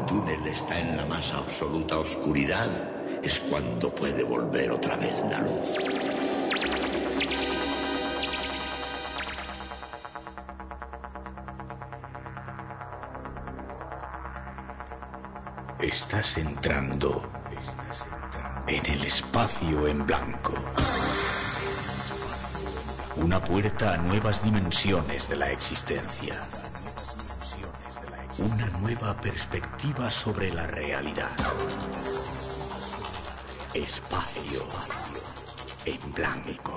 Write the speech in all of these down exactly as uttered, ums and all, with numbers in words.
túnel está en la más absoluta oscuridad, es cuando puede volver otra vez la luz. Estás entrando en el espacio en blanco. Una puerta a nuevas dimensiones de la existencia. Una nueva perspectiva sobre la realidad. Espacio en blanco.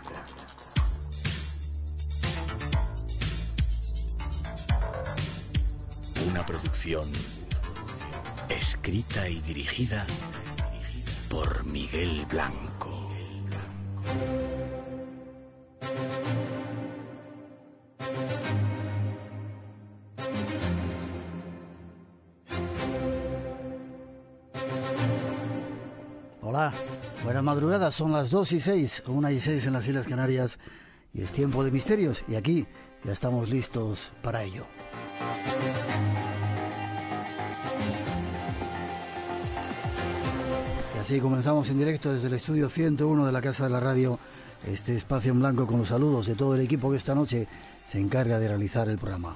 Una producción escrita y dirigida por Miguel Blanco. Hola, buenas madrugadas, son las dos y seis, una y seis en las Islas Canarias y es tiempo de misterios y aquí ya estamos listos para ello. Y así comenzamos en directo desde el estudio ciento uno de la Casa de la Radio, este espacio en blanco con los saludos de todo el equipo que esta noche se encarga de realizar el programa.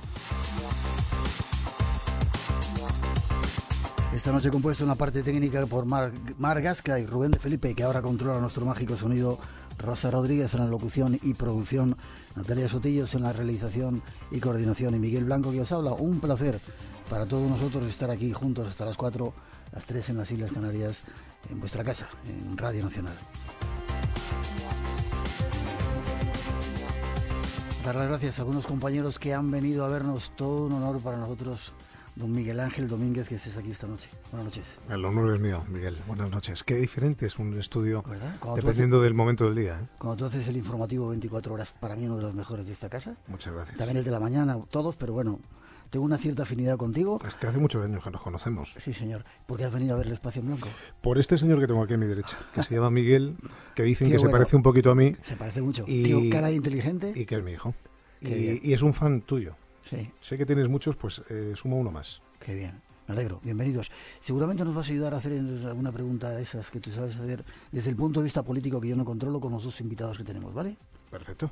Esta noche compuesto en la parte técnica por Mar, Mar Gasca y Rubén de Felipe, que ahora controla nuestro mágico sonido, Rosa Rodríguez en la locución y producción, Natalia Sotillos en la realización y coordinación y Miguel Blanco que os habla. Un placer para todos nosotros estar aquí juntos hasta las cuatro, las tres en las Islas Canarias, en vuestra casa, en Radio Nacional. Dar las gracias a algunos compañeros que han venido a vernos, todo un honor para nosotros. Don Miguel Ángel Domínguez, que estés aquí esta noche. Buenas noches. El honor es mío, Miguel. Buenas noches. Qué diferente es un estudio dependiendo haces, del momento del día, ¿eh? Cuando tú haces el informativo veinticuatro horas, para mí uno de los mejores de esta casa. Muchas gracias. También el de la mañana, todos, pero bueno, tengo una cierta afinidad contigo. Es que hace muchos años que nos conocemos. Sí, señor. ¿Por qué has venido a ver el espacio en blanco? Por este señor que tengo aquí a mi derecha, que se llama Miguel, que dicen Tío, que bueno, se parece un poquito a mí. Se parece mucho. Y, Tío, cara inteligente. Y que es mi hijo. Y, y es un fan tuyo. Sí. Sé que tienes muchos, pues eh, sumo uno más. Qué bien, me alegro, bienvenidos. Seguramente nos vas a ayudar a hacer alguna pregunta de esas que tú sabes hacer desde el punto de vista político que yo no controlo con los dos invitados que tenemos, ¿vale? Perfecto.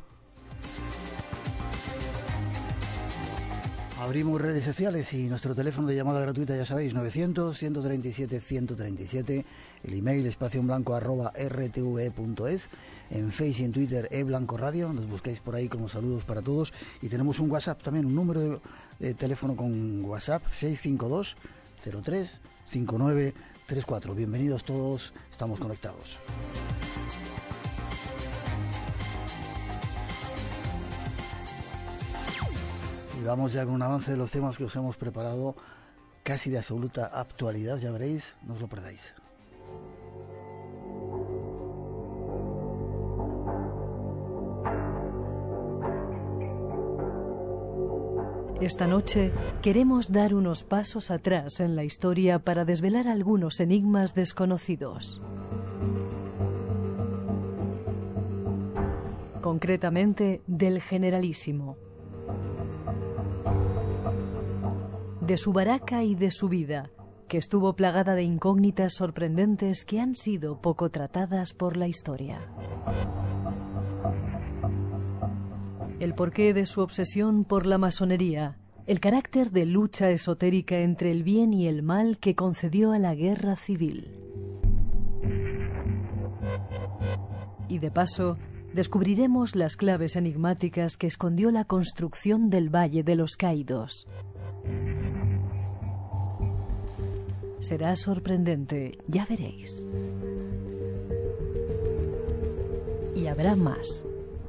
Abrimos redes sociales y nuestro teléfono de llamada gratuita, ya sabéis, novecientos, ciento treinta y siete, ciento treinta y siete, el email espacio en blanco arroba r t v punto es, en Face y en Twitter eBlanco Radio, nos buscáis por ahí como saludos para todos y tenemos un WhatsApp también, un número de, de teléfono con WhatsApp seis cinco dos, cero tres, cinco nueve tres cuatro. Bienvenidos todos, estamos conectados. Y vamos ya con un avance de los temas que os hemos preparado, casi de absoluta actualidad, ya veréis, no os lo perdáis. Esta noche queremos dar unos pasos atrás en la historia para desvelar algunos enigmas desconocidos. Concretamente, del Generalísimo. De su baraca y de su vida, que estuvo plagada de incógnitas sorprendentes que han sido poco tratadas por la historia. El porqué de su obsesión por la masonería, el carácter de lucha esotérica entre el bien y el mal que concedió a la guerra civil. Y de paso, descubriremos las claves enigmáticas que escondió la construcción del Valle de los Caídos. Será sorprendente, ya veréis. Y habrá más.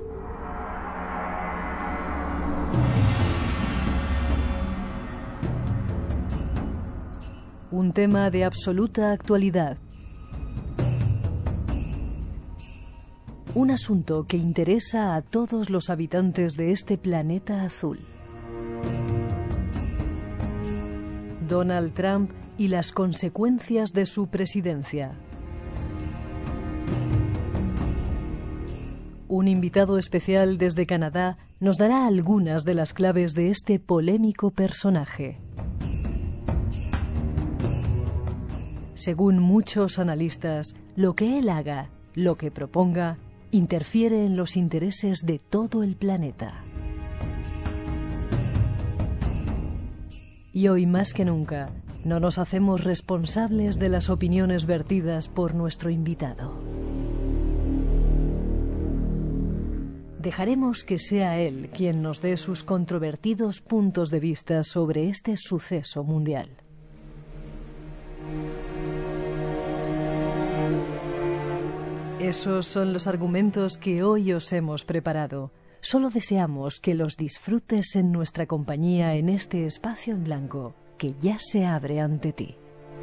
Un tema de absoluta actualidad. Un asunto que interesa a todos los habitantes de este planeta azul. Donald Trump y las consecuencias de su presidencia. Un invitado especial desde Canadá nos dará algunas de las claves de este polémico personaje. Según muchos analistas, lo que él haga, lo que proponga, interfiere en los intereses de todo el planeta. Y hoy más que nunca, no nos hacemos responsables de las opiniones vertidas por nuestro invitado. Dejaremos que sea él quien nos dé sus controvertidos puntos de vista sobre este suceso mundial. Esos son los argumentos que hoy os hemos preparado. Solo deseamos que los disfrutes en nuestra compañía en este espacio en blanco que ya se abre ante ti.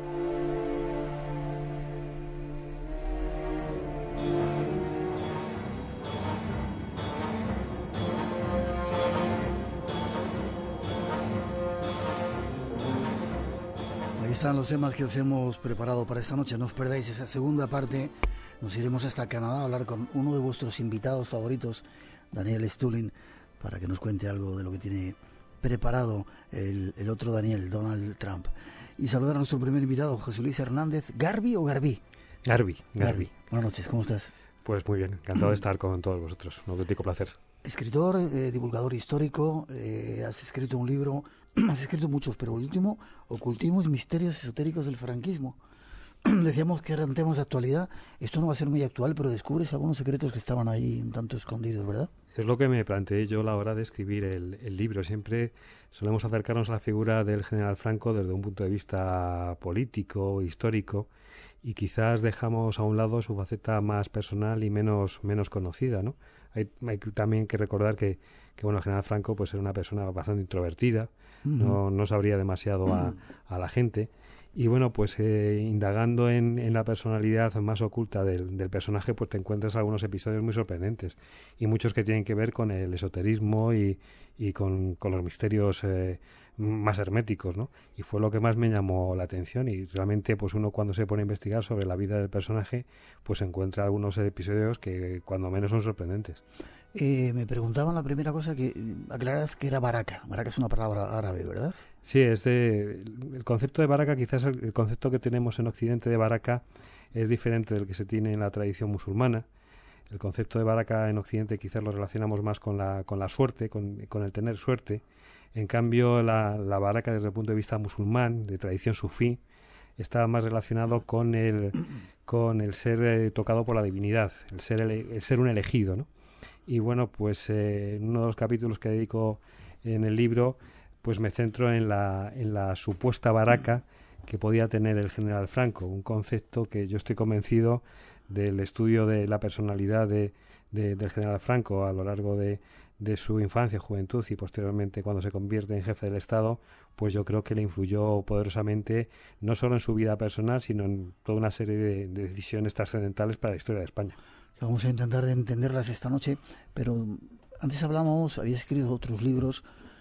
Ahí están los temas que os hemos preparado para esta noche. No os perdáis esa segunda parte. Nos iremos hasta Canadá a hablar con uno de vuestros invitados favoritos, Daniel Stulin, para que nos cuente algo de lo que tiene preparado el, el otro Daniel, Donald Trump. Y saludar a nuestro primer invitado, José Luis Hernández. ¿Garbi o Garbí? Garbi, Garbi. Buenas noches, ¿cómo estás? Pues muy bien, encantado de estar con todos vosotros, un auténtico placer. Escritor, eh, divulgador histórico, eh, has escrito un libro, has escrito muchos, pero el último, Ocultismos y misterios esotéricos del franquismo. Decíamos que eran temas de actualidad. Esto no va a ser muy actual, pero descubres algunos secretos que estaban ahí un tanto escondidos, ¿verdad? Es lo que me planteé yo a la hora de escribir el, el libro. Siempre solemos acercarnos a la figura del general Franco desde un punto de vista político, histórico, y quizás dejamos a un lado su faceta más personal y menos menos conocida, ¿no? Hay, hay también que recordar que, que bueno, el general Franco pues era una persona bastante introvertida, uh-huh. no, no se abría demasiado a, a la gente. Y bueno, pues eh, indagando en, en la personalidad más oculta del, del personaje, pues te encuentras algunos episodios muy sorprendentes y muchos que tienen que ver con el esoterismo y, y con, con los misterios eh, más herméticos, ¿no? Y fue lo que más me llamó la atención y realmente pues uno cuando se pone a investigar sobre la vida del personaje, pues encuentra algunos episodios que cuando menos son sorprendentes. Eh, me preguntaban la primera cosa que aclaras que era baraka. Baraka es una palabra árabe, ¿verdad? Sí, es de, el concepto de baraka, quizás el, el concepto que tenemos en Occidente de baraka es diferente del que se tiene en la tradición musulmana. El concepto de baraka en Occidente quizás lo relacionamos más con la, con la suerte, con, con el tener suerte. En cambio, la, la baraka desde el punto de vista musulmán, de tradición sufí, está más relacionado con el, con el ser eh, tocado por la divinidad, el ser, ele, el ser un elegido, ¿no? Y bueno, pues eh, en uno de los capítulos que dedico en el libro, pues me centro en la, en la supuesta baraka que podía tener el general Franco, un concepto que yo estoy convencido del estudio de la personalidad de, de, del general Franco a lo largo de, de su infancia, juventud y posteriormente cuando se convierte en jefe del Estado, pues yo creo que le influyó poderosamente no solo en su vida personal, sino en toda una serie de, de decisiones trascendentales para la historia de España. Vamos a intentar de entenderlas esta noche, pero antes hablábamos, habías escrito otros libros.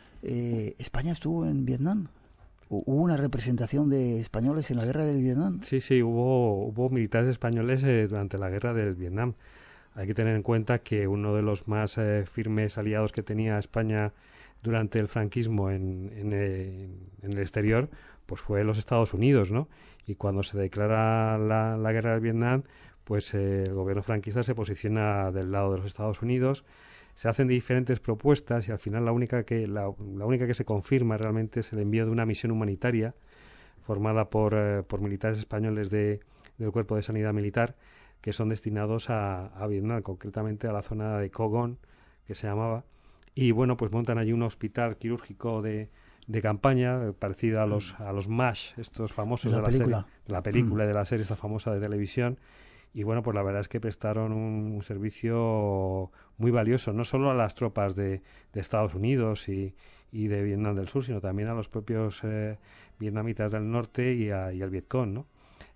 Eh, ¿España estuvo en Vietnam? ¿Hubo una representación de españoles en la guerra del Vietnam? Sí, sí, hubo, hubo militares españoles eh, durante la guerra del Vietnam. Hay que tener en cuenta que uno de los más eh, firmes aliados que tenía España durante el franquismo en, en, eh, en el exterior, pues fue los Estados Unidos, ¿no? Y cuando se declara la, la guerra del Vietnam, pues eh, el gobierno franquista se posiciona del lado de los Estados Unidos. Se hacen diferentes propuestas y al final la única que la, la única que se confirma realmente es el envío de una misión humanitaria formada por, eh, por militares españoles de, del Cuerpo de Sanidad Militar que son destinados a, a Vietnam, concretamente a la zona de Co Gong, que se llamaba, y bueno, pues montan allí un hospital quirúrgico de, de campaña, eh, parecido a los a los MASH, estos famosos la de la película. serie, de la película mm. de la serie esta famosa de televisión. Y bueno, pues la verdad es que prestaron un, un servicio muy valioso, no solo a las tropas de, de Estados Unidos y, y de Vietnam del Sur, sino también a los propios eh, vietnamitas del norte y, a, y al Vietcong, ¿no?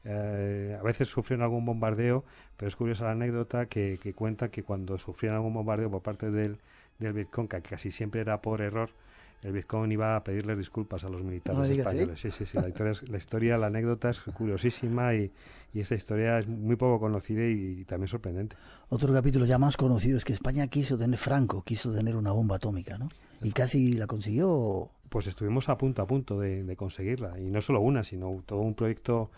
Eh, a veces sufrieron algún bombardeo, pero es curiosa la anécdota que, que cuenta que cuando sufrieron algún bombardeo por parte del, del Vietcong, que casi siempre era por error, el Vietcong iba a pedirles disculpas a los militares no españoles. ¿Sí? Sí, sí, sí. La historia, es, la, historia, la anécdota es curiosísima y, y esta historia es muy poco conocida y, y también sorprendente. Otro capítulo ya más conocido es que España quiso tener, Franco quiso tener una bomba atómica, ¿no? Y casi la consiguió. Pues estuvimos a punto, a punto de, de conseguirla. Y no solo una, sino todo un proyecto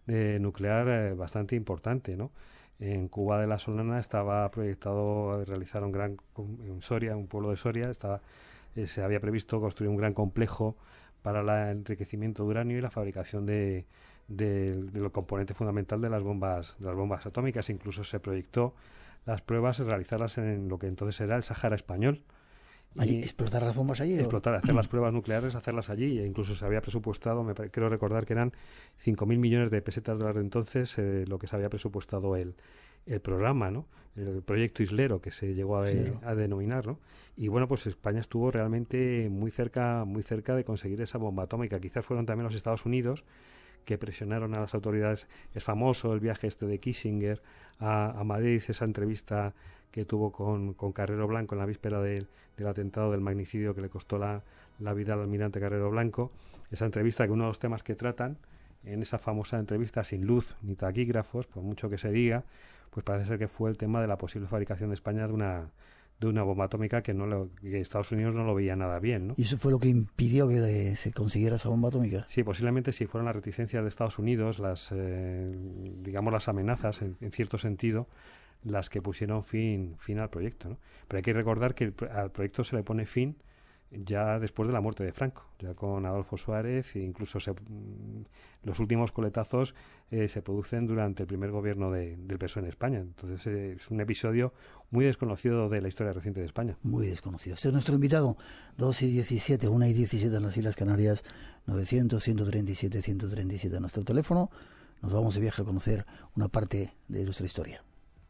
de nuclear eh, bastante importante, ¿no? En Cuba de la Solana estaba proyectado realizar un gran, en Soria, un pueblo de Soria, estaba, eh, se había previsto construir un gran complejo para el enriquecimiento de uranio y la fabricación de, de, de lo componente fundamental de las bombas, de las bombas atómicas. Incluso se proyectó las pruebas, realizarlas en lo que entonces era el Sáhara español. Y ¿explotar las bombas allí? Explotar, hacer las pruebas nucleares, hacerlas allí. E incluso se había presupuestado, me quiero recordar que eran cinco mil millones de pesetas de las de entonces, eh, lo que se había presupuestado el, el programa, ¿no? El proyecto Islero, que se llegó a, de, a denominar, ¿no? Y bueno, pues España estuvo realmente muy cerca, muy cerca de conseguir esa bomba atómica. Quizás fueron también los Estados Unidos que presionaron a las autoridades. Es famoso el viaje este de Kissinger a, a Madrid, esa entrevista que tuvo con, con Carrero Blanco en la víspera de, del atentado, del magnicidio que le costó la, la vida al almirante Carrero Blanco. Esa entrevista, que uno de los temas que tratan en esa famosa entrevista, sin luz ni taquígrafos, por mucho que se diga, pues parece ser que fue el tema de la posible fabricación de España de una de una bomba atómica que no lo, que Estados Unidos no lo veía nada bien, ¿no? ¿Y eso fue lo que impidió que eh, se consiguiera esa bomba atómica? Sí, posiblemente sí fueron las reticencias de Estados Unidos, las eh, digamos las amenazas en, en cierto sentido, las que pusieron fin fin al proyecto, ¿no? Pero hay que recordar que el, al proyecto se le pone fin ya después de la muerte de Franco, ya con Adolfo Suárez, e incluso se, los últimos coletazos eh, se producen durante el primer gobierno de, del P S O E en España. Entonces eh, es un episodio muy desconocido de la historia reciente de España. Muy desconocido. Este es nuestro invitado, dos y diecisiete, una y diecisiete en las Islas Canarias, novecientos, ciento treinta y siete, ciento treinta y siete nuestro teléfono. Nos vamos de viaje a conocer una parte de nuestra historia.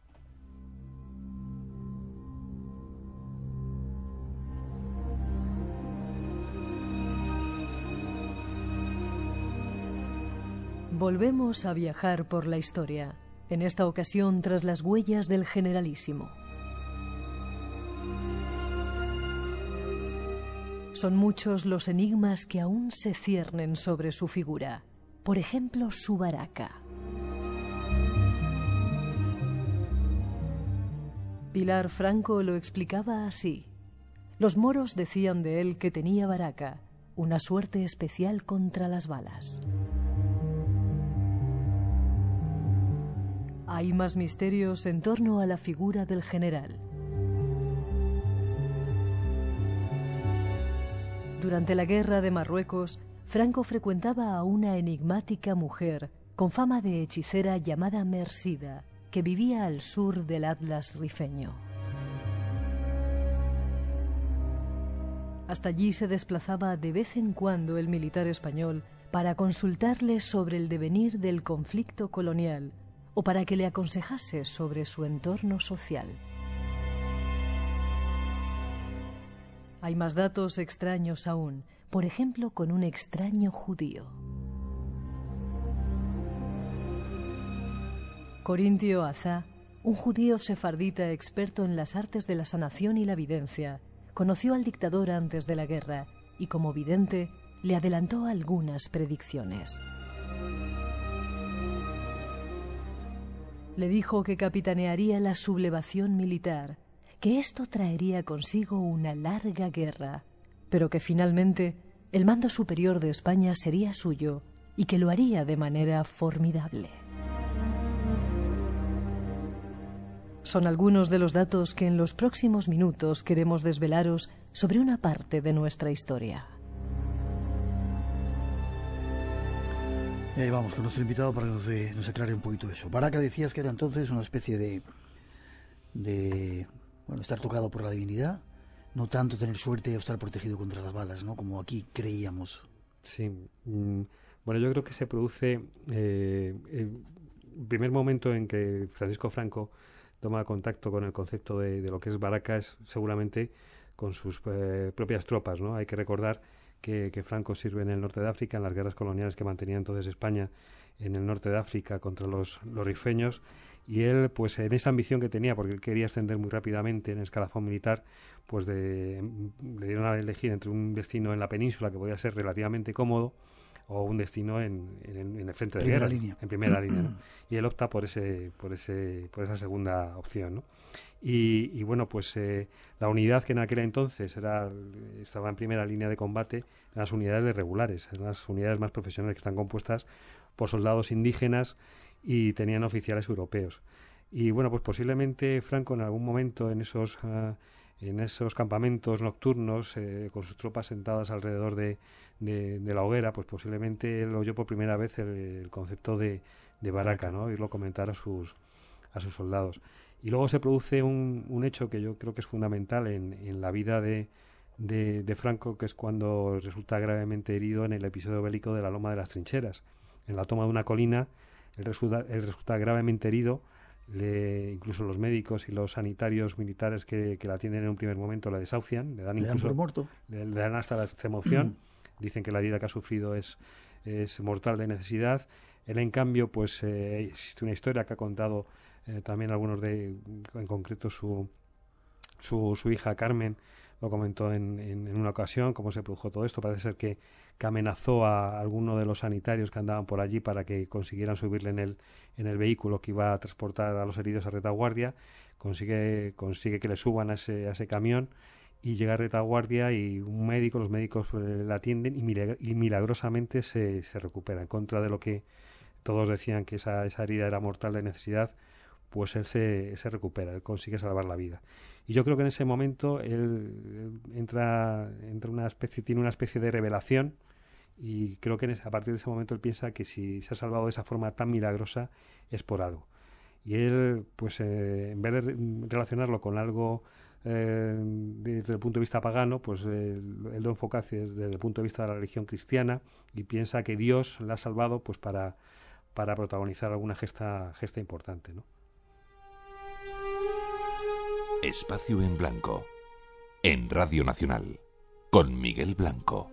Volvemos a viajar por la historia, en esta ocasión tras las huellas del Generalísimo. Son muchos los enigmas que aún se ciernen sobre su figura, por ejemplo su baraca. Pilar Franco lo explicaba así. Los moros decían de él que tenía baraca, una suerte especial contra las balas. Hay más misterios en torno a la figura del general. Durante la guerra de Marruecos, Franco frecuentaba a una enigmática mujer con fama de hechicera llamada Mersida, que vivía al sur del Atlas rifeño. Hasta allí se desplazaba de vez en cuando el militar español para consultarle sobre el devenir del conflicto colonial o para que le aconsejase sobre su entorno social. Hay más datos extraños aún, por ejemplo con un extraño judío. Corintio Azá, un judío sefardita experto en las artes de la sanación y la videncia, conoció al dictador antes de la guerra y como vidente le adelantó algunas predicciones. Le dijo que capitanearía la sublevación militar, que esto traería consigo una larga guerra, pero que finalmente el mando superior de España sería suyo y que lo haría de manera formidable. Son algunos de los datos que en los próximos minutos queremos desvelaros sobre una parte de nuestra historia. Y ahí vamos con nuestro invitado para que nos, de, nos aclare un poquito eso. Baraca, decías que era entonces una especie de, de bueno, estar tocado por la divinidad, no tanto tener suerte o estar protegido contra las balas, ¿no? Como aquí creíamos. Sí, mm, bueno, yo creo que se produce eh, el primer momento en que Francisco Franco toma contacto con el concepto de, de lo que es Baraca es seguramente con sus eh, propias tropas, ¿no? Hay que recordar Que, que Franco sirve en el norte de África, en las guerras coloniales que mantenía entonces España en el norte de África contra los, los rifeños, y él, pues en esa ambición que tenía, porque él quería ascender muy rápidamente en el escalafón militar, pues de, le dieron a elegir entre un destino en la península que podía ser relativamente cómodo o un destino en, en, en el frente de primera guerra, línea. en primera línea, ¿no? Y él opta por ese, por ese, por esa segunda opción, ¿no? Y, y bueno, pues eh, la unidad que en aquel entonces era, estaba en primera línea de combate, eran las unidades de regulares, eran las unidades más profesionales que están compuestas por soldados indígenas y tenían oficiales europeos. Y bueno, pues posiblemente Franco en algún momento en esos uh, en esos campamentos nocturnos eh, con sus tropas sentadas alrededor de, de, de la hoguera, pues posiblemente él oyó por primera vez el, el concepto de, de baraka, ¿no? Irlo comentar a sus a sus soldados. Y luego se produce un, un hecho que yo creo que es fundamental en, en la vida de, de, de Franco, que es cuando resulta gravemente herido en el episodio bélico de la Loma de las Trincheras. En la toma de una colina, él resulta, él resulta gravemente herido. Le, incluso los médicos y los sanitarios militares que, que la atienden en un primer momento la desahucian, le dan ¿Le incluso dan por muerto? Le, le dan hasta la extrema opción. Dicen que la herida que ha sufrido es, es mortal de necesidad. Él, en cambio, pues eh, existe una historia que ha contado eh, también algunos de, en concreto su, su, su hija Carmen, lo comentó en, en, en una ocasión, cómo se produjo todo esto. Parece ser que, que amenazó a alguno de los sanitarios que andaban por allí para que consiguieran subirle en el, en el vehículo que iba a transportar a los heridos a retaguardia. Consigue, consigue que le suban a ese, a ese camión y llega a retaguardia y un médico, los médicos eh, la atienden y, milag y milagrosamente se, se recupera. En contra de lo que todos decían, que esa, esa herida era mortal de necesidad, pues él se, se recupera, él consigue salvar la vida. Y yo creo que en ese momento él, él entra, entra una especie, tiene una especie de revelación, y creo que en ese, a partir de ese momento él piensa que si se ha salvado de esa forma tan milagrosa es por algo. Y él, pues eh, en vez de relacionarlo con algo eh, desde el punto de vista pagano, pues eh, él lo enfoca desde el punto de vista de la religión cristiana y piensa que Dios la ha salvado pues para, para protagonizar alguna gesta, gesta importante, ¿no? Espacio en Blanco, en Radio Nacional, con Miguel Blanco.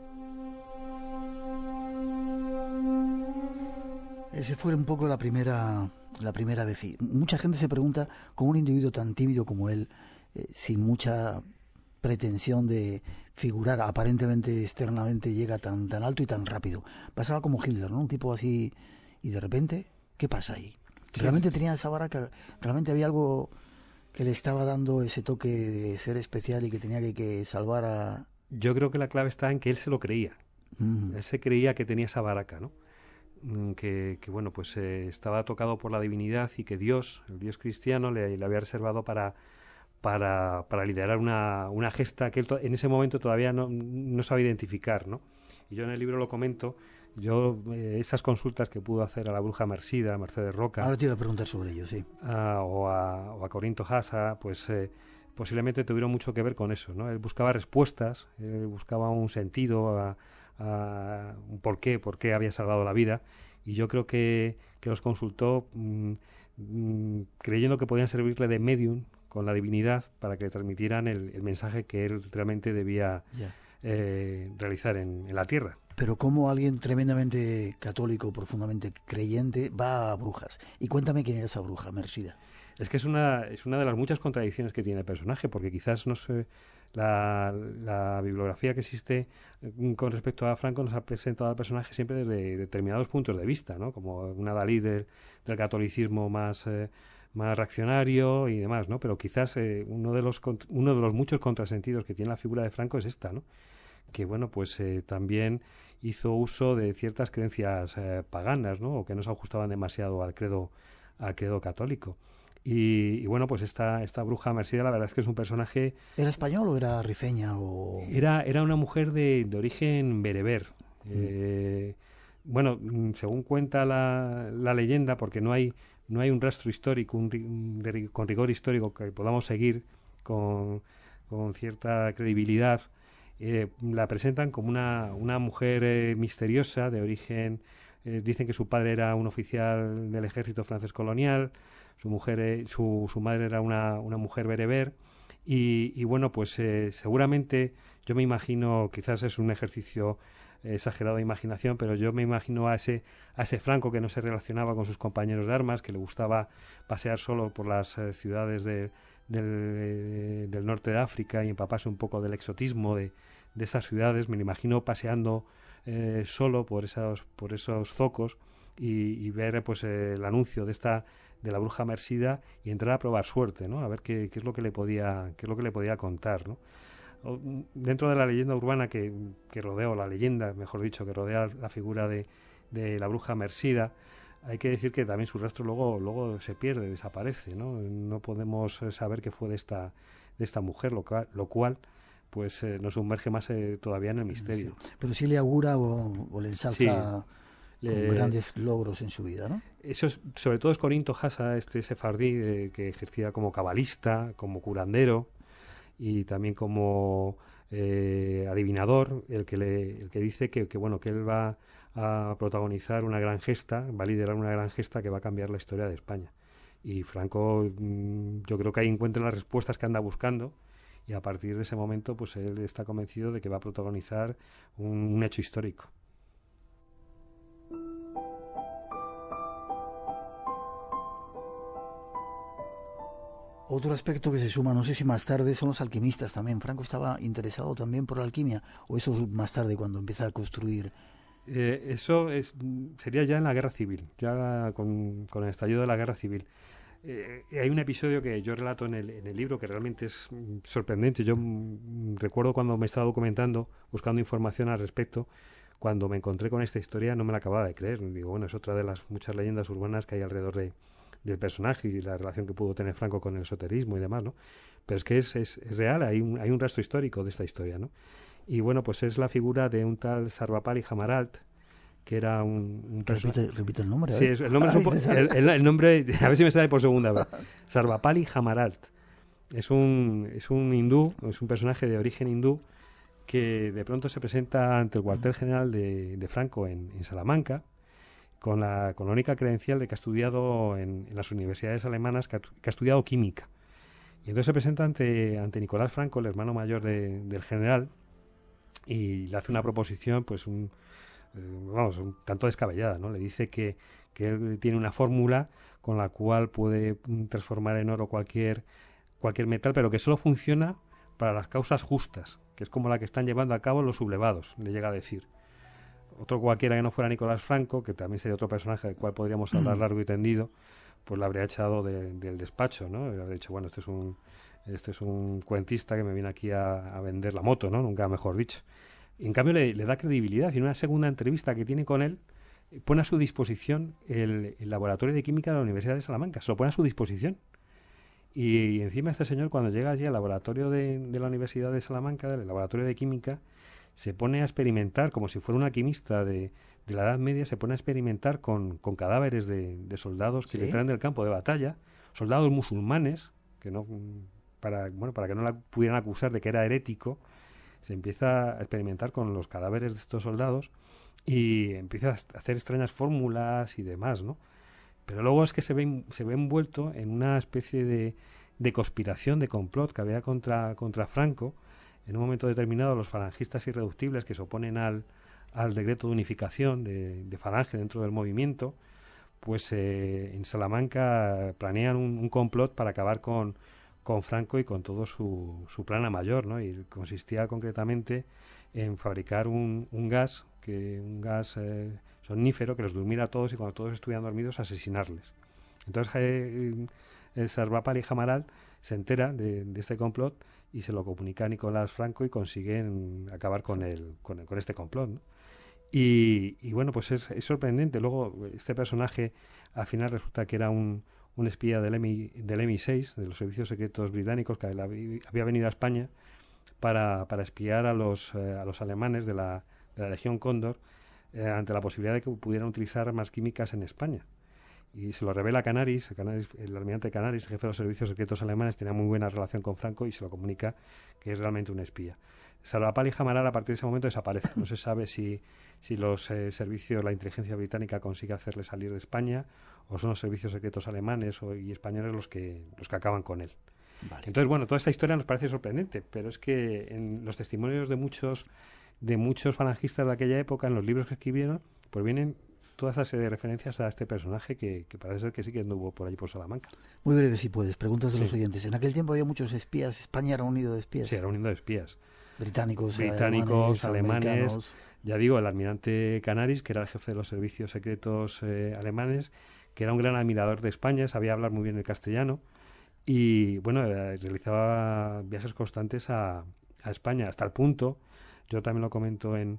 Ese fue un poco la primera, la primera vez. Y mucha gente se pregunta, con un individuo tan tímido como él, eh, sin mucha pretensión de figurar aparentemente externamente, llega tan, tan alto y tan rápido. Pasaba como Hitler, ¿no? Un tipo así, y de repente, ¿qué pasa ahí? Sí. ¿Realmente tenía esa baraka? ¿Realmente había algo que le estaba dando ese toque de ser especial y que tenía que, que salvar a...? Yo creo que la clave está en que él se lo creía. Mm. Él se creía que tenía esa baraka, ¿no? Que, que bueno, pues eh, estaba tocado por la divinidad y que Dios, el Dios cristiano, le, le había reservado para, para, para liderar una, una gesta que él en ese momento todavía no, no sabe identificar, ¿no? Y yo en el libro lo comento. Yo, eh, esas consultas que pudo hacer a la bruja Mersida, a Mercedes Roca... Ahora te iba a preguntar sobre ello, sí. A, o, a, o a Corinto Hassa, pues eh, posiblemente tuvieron mucho que ver con eso, ¿no? Él buscaba respuestas, eh, buscaba un sentido, a, a, un por qué, por qué había salvado la vida, y yo creo que, que los consultó mmm, mmm, creyendo que podían servirle de medium con la divinidad para que le transmitieran el, el mensaje que él realmente debía yeah. eh, realizar en, en la tierra. Pero ¿cómo alguien tremendamente católico, profundamente creyente, va a brujas? Y cuéntame quién era esa bruja, Mersida. Es que es una, es una de las muchas contradicciones que tiene el personaje, porque quizás no sé, la, la bibliografía que existe con respecto a Franco nos ha presentado al personaje siempre desde determinados puntos de vista, ¿no? Como una Dalí del, del catolicismo más, eh, más reaccionario y demás, ¿no? Pero quizás eh, uno de los uno de los muchos contrasentidos que tiene la figura de Franco es esta, ¿no? Que bueno, pues eh, también hizo uso de ciertas creencias eh, paganas, ¿no? O que no se ajustaban demasiado al credo, al credo católico. Y, y bueno, pues esta, esta bruja Mersida, la verdad es que es un personaje... ¿Era español o era rifeña? O... Era, era una mujer de, de origen bereber. Mm. Eh, bueno, según cuenta la, la leyenda, porque no hay, no hay un rastro histórico, un, un, de, con rigor histórico que podamos seguir con, con cierta credibilidad, Eh, la presentan como una, una mujer eh, misteriosa de origen, eh, dicen que su padre era un oficial del ejército francés colonial, su mujer eh, su, su madre era una, una mujer bereber y, y bueno, pues eh, seguramente yo me imagino, quizás es un ejercicio eh, exagerado de imaginación, pero yo me imagino a ese, a ese Franco que no se relacionaba con sus compañeros de armas, que le gustaba pasear solo por las eh, ciudades de Del, del norte de África y empaparse un poco del exotismo de, de esas ciudades. Me lo imagino paseando eh, solo por esos, por esos zocos y, y ver pues eh, el anuncio de esta de la bruja Mersida y entrar a probar suerte, ¿no? A ver qué, qué es lo que le podía qué es lo que le podía contar, ¿no? O, dentro de la leyenda urbana que, que rodea, o la leyenda, mejor dicho, que rodea la figura de, de la bruja Mersida. Hay que decir que también su rastro luego, luego se pierde, desaparece, ¿no? No podemos saber qué fue de esta, de esta mujer, lo cual, lo cual pues eh, nos sumerge más eh, todavía en el misterio. Sí. Pero sí le augura o, o le ensalza sí, le... grandes logros en su vida, ¿no? Eso es, sobre todo es Corinto Hassa, este sefardí eh, que ejercía como cabalista, como curandero y también como eh, adivinador, el que le, el que dice que, que bueno que él va a protagonizar una gran gesta, va a liderar una gran gesta que va a cambiar la historia de España. Y Franco, mmm, yo creo que ahí encuentra las respuestas que anda buscando, y a partir de ese momento pues él está convencido de que va a protagonizar un, un hecho histórico. Otro aspecto que se suma, no sé si más tarde, son los alquimistas también. ¿Franco estaba interesado también por la alquimia? ¿O eso es más tarde cuando empieza a construir? Eh, eso es, sería ya en la Guerra Civil, ya con, con el estallido de la Guerra Civil. Eh, hay un episodio que yo relato en el, en el libro que realmente es mm, sorprendente. Yo mm, recuerdo cuando me estaba documentando, buscando información al respecto, cuando me encontré con esta historia no me la acababa de creer. Digo, bueno, es otra de las muchas leyendas urbanas que hay alrededor de, del personaje y la relación que pudo tener Franco con el esoterismo y demás, ¿no? Pero es que es, es, es real, hay un, hay un rastro histórico de esta historia, ¿no? Y bueno, pues es la figura de un tal Sarvapali Jamaralt, que era un, un repite, repite el nombre. Sí, es, el nombre, es un, el, el, el nombre, a ver si me sale por segunda vez. Sarvapali Jamaralt. Es un, es un hindú, es un personaje de origen hindú que de pronto se presenta ante el cuartel general de, de Franco en, en Salamanca, con la, con la única credencial de que ha estudiado en, en las universidades alemanas, que ha, que ha estudiado química. Y entonces se presenta ante, ante Nicolás Franco, el hermano mayor de, del general, y le hace una proposición, pues un, eh, vamos, un tanto descabellada, ¿no? Le dice que, que él tiene una fórmula con la cual puede transformar en oro cualquier, cualquier metal, pero que solo funciona para las causas justas, que es como la que están llevando a cabo los sublevados, le llega a decir. Otro cualquiera que no fuera Nicolás Franco, que también sería otro personaje del cual podríamos hablar largo y tendido, pues lo habría echado de, del despacho, ¿no? Le habría dicho, bueno, este es un este es un cuentista que me viene aquí a, a vender la moto, ¿no? Nunca mejor dicho. Y en cambio le, le da credibilidad, y en una segunda entrevista que tiene con él, pone a su disposición el, el laboratorio de química de la Universidad de Salamanca, se lo pone a su disposición. Y, y encima este señor, cuando llega allí al laboratorio de, de la Universidad de Salamanca, del laboratorio de química, se pone a experimentar, como si fuera un alquimista de, de la Edad Media, se pone a experimentar con, con cadáveres de, de soldados que ¿sí? le traen del campo de batalla, soldados musulmanes, que no, para, bueno, para que no la pudieran acusar de que era herético, se empieza a experimentar con los cadáveres de estos soldados y empieza a hacer extrañas fórmulas y demás, ¿no? Pero luego es que se ve, se ve envuelto en una especie de, de conspiración, de complot que había contra, contra Franco. En un momento determinado, los falangistas irreductibles que se oponen al, al decreto de unificación de, de Falange dentro del movimiento, pues eh, en Salamanca planean un, un complot para acabar con, con Franco y con todo su, su plan a mayor, ¿no? Y consistía concretamente en fabricar un, un gas, que un gas eh, somnífero que los durmiera a todos y cuando todos estuvieran dormidos asesinarles. Entonces eh, el Sarvapali Jamaralt se entera de, de este complot y se lo comunica a Nicolás Franco y consiguen acabar con el, con, el, con este complot, ¿no? Y, y bueno, pues es, es sorprendente. Luego este personaje al final resulta que era un, un espía del M I, del M I seis, de los servicios secretos británicos, que había venido a España para, para espiar a los, eh, a los alemanes de la, de la Legión Cóndor eh, ante la posibilidad de que pudieran utilizar armas químicas en España. Y se lo revela a Canaris, Canaris, el almirante Canaris, el jefe de los servicios secretos alemanes, tenía muy buena relación con Franco y se lo comunica que es realmente un espía. Sarvapali Jamaralt a partir de ese momento desaparece. No se sabe si, si los eh, servicios, la inteligencia británica consigue hacerle salir de España o son los servicios secretos alemanes o, y españoles los que, los que acaban con él. Vale. Entonces, bueno, toda esta historia nos parece sorprendente, pero es que en los testimonios de muchos, de muchos falangistas de aquella época, en los libros que escribieron, pues vienen toda esa serie de referencias a este personaje que, que parece ser que sí que anduvo por allí por Salamanca. Muy breve si puedes, preguntas de sí. los oyentes. En aquel tiempo había muchos espías, España era un nido de espías. Sí, era un nido de espías. Británicos, Británicos, alemanes, alemanes ya digo, el almirante Canaris, que era el jefe de los servicios secretos eh, alemanes, que era un gran admirador de España, sabía hablar muy bien el castellano y, bueno, eh, realizaba viajes constantes a, a España, hasta el punto, yo también lo comento en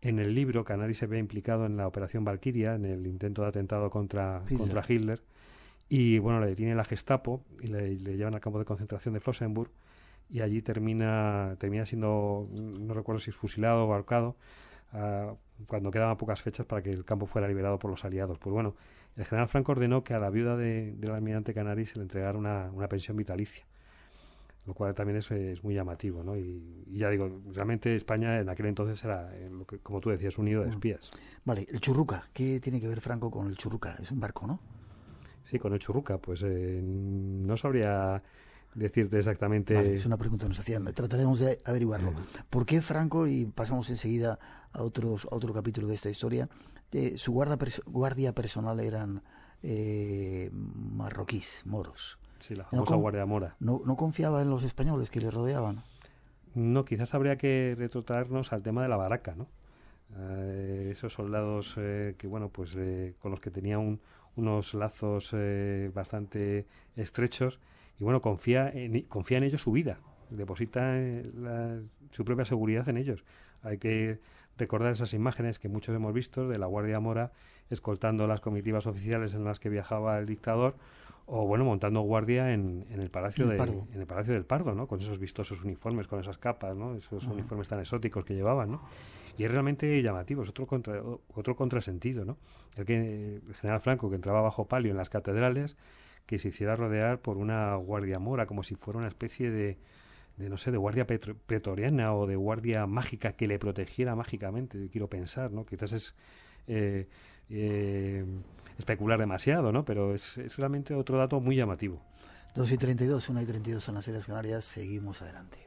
En el libro, Canary se ve implicado en la Operación Valquiria, en el intento de atentado contra Hitler, contra Hitler y bueno, le detiene la Gestapo y le, le llevan al campo de concentración de Flossenbürg y allí termina termina siendo, no recuerdo si es fusilado o ahorcado, uh, cuando quedaban pocas fechas para que el campo fuera liberado por los aliados. Pues bueno, el general Franco ordenó que a la viuda de, del almirante Canary se le entregara una, una pensión vitalicia, lo cual también es, es muy llamativo, ¿no? Y, y ya digo, realmente España en aquel entonces era, eh, lo que, como tú decías, un nido de espías. Vale, el Churruca, ¿qué tiene que ver Franco con el Churruca? Es un barco, ¿no? Sí, con el Churruca, pues eh, no sabría decirte exactamente... Vale, es una pregunta que nos hacían, trataremos de averiguarlo. ¿Por qué Franco, y pasamos enseguida a, otros, a otro capítulo de esta historia, eh, su guarda pers- guardia personal eran eh, marroquíes, moros? Sí, la famosa no, Guardia Mora. No, ¿No confiaba en los españoles que le rodeaban? No, quizás habría que retrotraernos al tema de la baraca, ¿no? Eh, esos soldados eh, que, bueno, pues eh, con los que tenía un, unos lazos eh, bastante estrechos y, bueno, confía en, confía en ellos su vida, deposita la, su propia seguridad en ellos. Hay que recordar esas imágenes que muchos hemos visto de la Guardia Mora escoltando las comitivas oficiales en las que viajaba el dictador, o bueno, montando guardia en, en el Palacio de, en el Palacio del Pardo, ¿no? Con esos vistosos uniformes, con esas capas, ¿no? Esos uh-huh. uniformes tan exóticos que llevaban, ¿no? Y es realmente llamativo, es otro contra, otro contrasentido, ¿no? El que el general Franco, que entraba bajo palio en las catedrales, que se hiciera rodear por una guardia mora, como si fuera una especie de, de no sé, de guardia petro, pretoriana o de guardia mágica que le protegiera mágicamente, quiero pensar, ¿no? Quizás es eh, eh, especular demasiado, ¿no? Pero es, es realmente otro dato muy llamativo. dos y treinta y dos, una y treinta y dos en las Islas Canarias, seguimos adelante.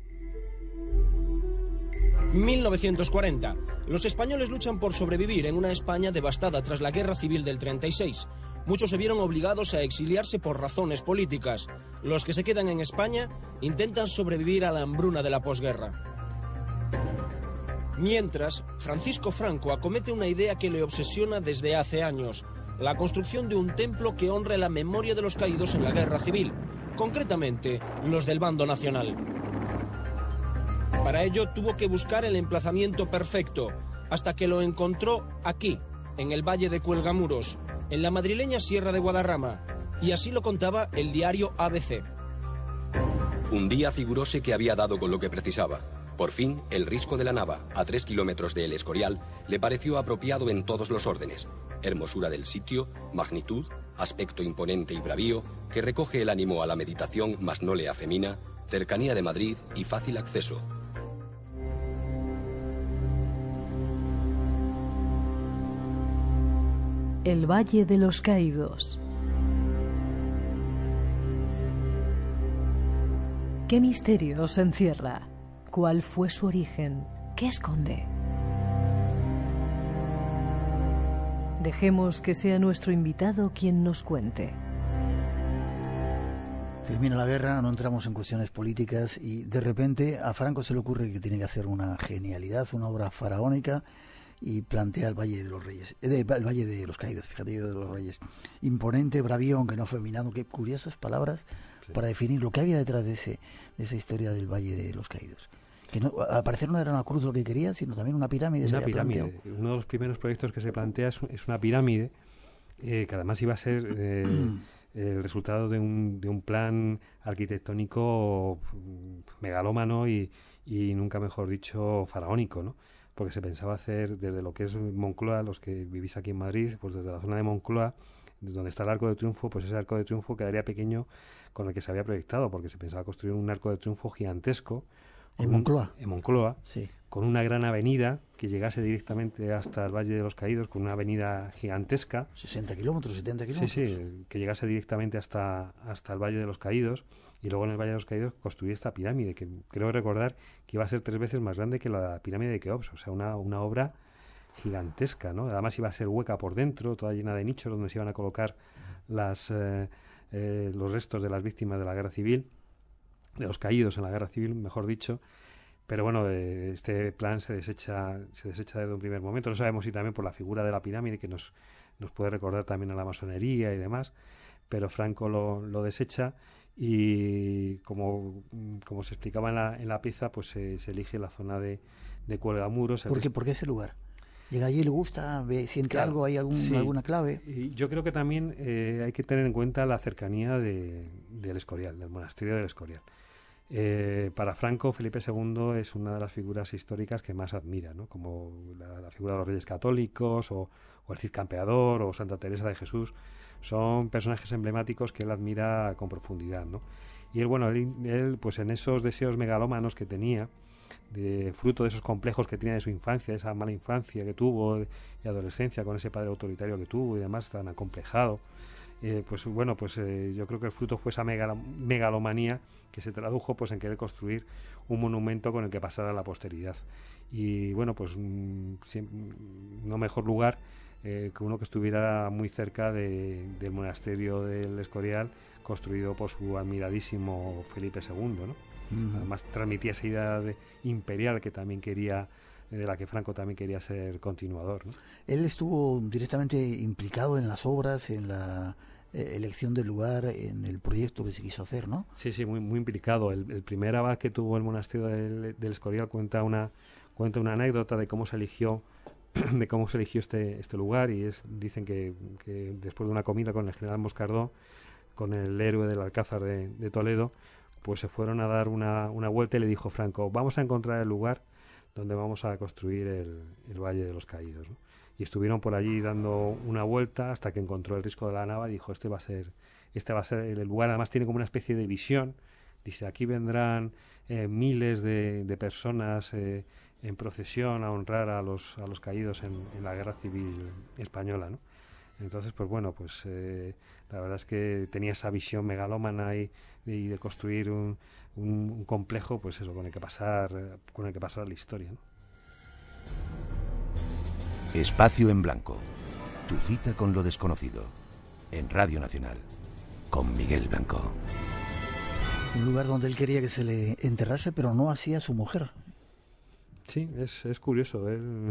mil novecientos cuarenta. Los españoles luchan por sobrevivir en una España devastada tras la Guerra Civil del treinta y seis. Muchos se vieron obligados a exiliarse por razones políticas. Los que se quedan en España intentan sobrevivir a la hambruna de la posguerra. Mientras, Francisco Franco acomete una idea que le obsesiona desde hace años: la construcción de un templo que honre la memoria de los caídos en la Guerra Civil, concretamente los del bando nacional. Para ello tuvo que buscar el emplazamiento perfecto, hasta que lo encontró aquí, en el Valle de Cuelgamuros, en la madrileña Sierra de Guadarrama, y así lo contaba el diario A B C. Un día figuróse que había dado con lo que precisaba. Por fin, el risco de la Nava, a tres kilómetros de El Escorial, le pareció apropiado en todos los órdenes. Hermosura del sitio, magnitud, aspecto imponente y bravío, que recoge el ánimo a la meditación, mas no le afemina, cercanía de Madrid y fácil acceso. El Valle de los Caídos. ¿Qué misterios encierra? ¿Cuál fue su origen? ¿Qué esconde? Dejemos que sea nuestro invitado quien nos cuente. Termina la guerra, no entramos en cuestiones políticas y de repente a Franco se le ocurre que tiene que hacer una genialidad, una obra faraónica, y plantea el Valle de los Reyes, eh, el Valle de los Caídos, fíjate yo, de los Reyes. Imponente, bravío, aunque no feminado, qué curiosas palabras sí. para definir lo que había detrás de, ese, de esa historia del Valle de los Caídos. Que no, al parecer no era una cruz lo que quería, sino también una pirámide. Una pirámide. Uno de los primeros proyectos que se plantea es, es una pirámide, eh, que además iba a ser eh, el resultado de un, de un plan arquitectónico megalómano y, y nunca mejor dicho faraónico, ¿no? Porque se pensaba hacer desde lo que es Moncloa, los que vivís aquí en Madrid, pues desde la zona de Moncloa, desde donde está el Arco de Triunfo, pues ese Arco de Triunfo quedaría pequeño con el que se había proyectado, porque se pensaba construir un Arco de Triunfo gigantesco. ¿En Moncloa? Un, en Moncloa, sí. Con una gran avenida que llegase directamente hasta el Valle de los Caídos, con una avenida gigantesca. sesenta kilómetros, setenta kilómetros. Sí, sí, que llegase directamente hasta, hasta el Valle de los Caídos, y luego en el Valle de los Caídos construir esta pirámide, que creo recordar que iba a ser tres veces más grande que la pirámide de Keops, o sea, una, una obra gigantesca, ¿no? Además iba a ser hueca por dentro, toda llena de nichos donde se iban a colocar las, eh, eh, los restos de las víctimas de la Guerra Civil, de los caídos en la Guerra Civil, mejor dicho. Pero bueno, eh, este plan se desecha se desecha desde un primer momento. No sabemos si también por la figura de la pirámide, que nos, nos puede recordar también a la masonería y demás, pero Franco lo, lo desecha y como, como se explicaba en la, en la pieza, pues se, se elige la zona de, de Cuelgamuros. ¿Por qué, ¿Por qué ese lugar? Llega allí, le gusta, ve, siente claro, algo, hay algún, sí. alguna clave. Y yo creo que también eh, hay que tener en cuenta la cercanía de, del Escorial, del monasterio del Escorial. Eh, para Franco, Felipe segundo es una de las figuras históricas que más admira, ¿no? Como la, la figura de los Reyes Católicos o, o el Cid Campeador o Santa Teresa de Jesús. Son personajes emblemáticos que él admira con profundidad, ¿no? Y él, bueno, él, él pues en esos deseos megalómanos que tenía, de fruto de esos complejos que tenía de su infancia, de esa mala infancia que tuvo y adolescencia con ese padre autoritario que tuvo y demás tan acomplejado, eh, pues bueno, pues eh, yo creo que el fruto fue esa megalo megalomanía que se tradujo pues en querer construir un monumento con el que pasara a la posteridad. Y bueno, pues mmm, no mejor lugar eh, que uno que estuviera muy cerca de, del monasterio del Escorial, construido por su admiradísimo Felipe segundo, ¿no? Uh-huh. Además transmitía esa idea de imperial que también quería, de la que Franco también quería ser continuador, ¿no? Él estuvo directamente implicado en las obras, en la eh, elección del lugar, en el proyecto que se quiso hacer, ¿no? Sí, sí, muy, muy implicado. El, el primer abad que tuvo el monasterio del, del Escorial cuenta una cuenta una anécdota de cómo se eligió de cómo se eligió este este lugar, y es dicen que, que después de una comida con el general Moscardó, con el héroe del Alcázar de, de Toledo, pues se fueron a dar una, una vuelta y le dijo Franco: vamos a encontrar el lugar donde vamos a construir el, el Valle de los Caídos, ¿no? Y estuvieron por allí dando una vuelta hasta que encontró el Risco de la Nava y dijo: este va a ser este va a ser el lugar. Además tiene como una especie de visión. Dice: aquí vendrán eh, miles de, de personas eh, en procesión a honrar a los, a los caídos en, en la Guerra Civil Española, ¿no? Entonces, pues bueno, pues eh, la verdad es que tenía esa visión megalómana y, y de construir un, un, un complejo, pues eso, con el que pasar, con el que pasar la historia, ¿no? Espacio en Blanco. Tu cita con lo desconocido. En Radio Nacional. Con Miguel Blanco. Un lugar donde él quería que se le enterrase, pero no así a su mujer. Sí, es, es curioso. Él,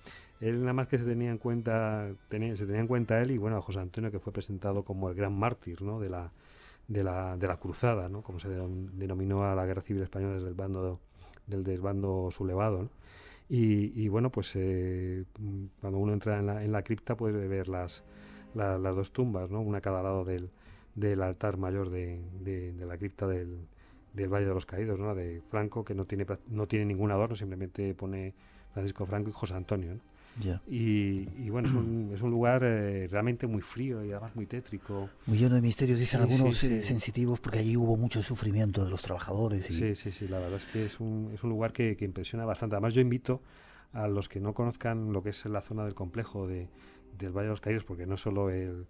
él nada más que se tenía en cuenta, tenía, se tenía en cuenta él y bueno, a José Antonio, que fue presentado como el gran mártir, ¿no? de la de la de la cruzada, ¿no? Como se denominó a la Guerra Civil Española desde el bando del desbando sublevado, ¿no? Y, y bueno, pues eh, cuando uno entra en la, en la cripta puede ver las, la, las dos tumbas, ¿no? Una a cada lado del, del altar mayor de, de, de la cripta del, del Valle de los Caídos, ¿no? La de Franco, que no tiene no tiene ningún adorno, simplemente pone Francisco Franco y José Antonio, ¿no? Yeah. Y, y bueno, es un, es un lugar eh, realmente muy frío y además muy tétrico. Muy lleno de misterios, dicen sí, algunos sí, sí. Eh, sensitivos, porque allí hubo mucho sufrimiento de los trabajadores. Y... Sí, sí, sí, la verdad es que es un, es un lugar que, que impresiona bastante. Además, yo invito a los que no conozcan lo que es la zona del complejo de, del Valle de los Caídos, porque no solo el,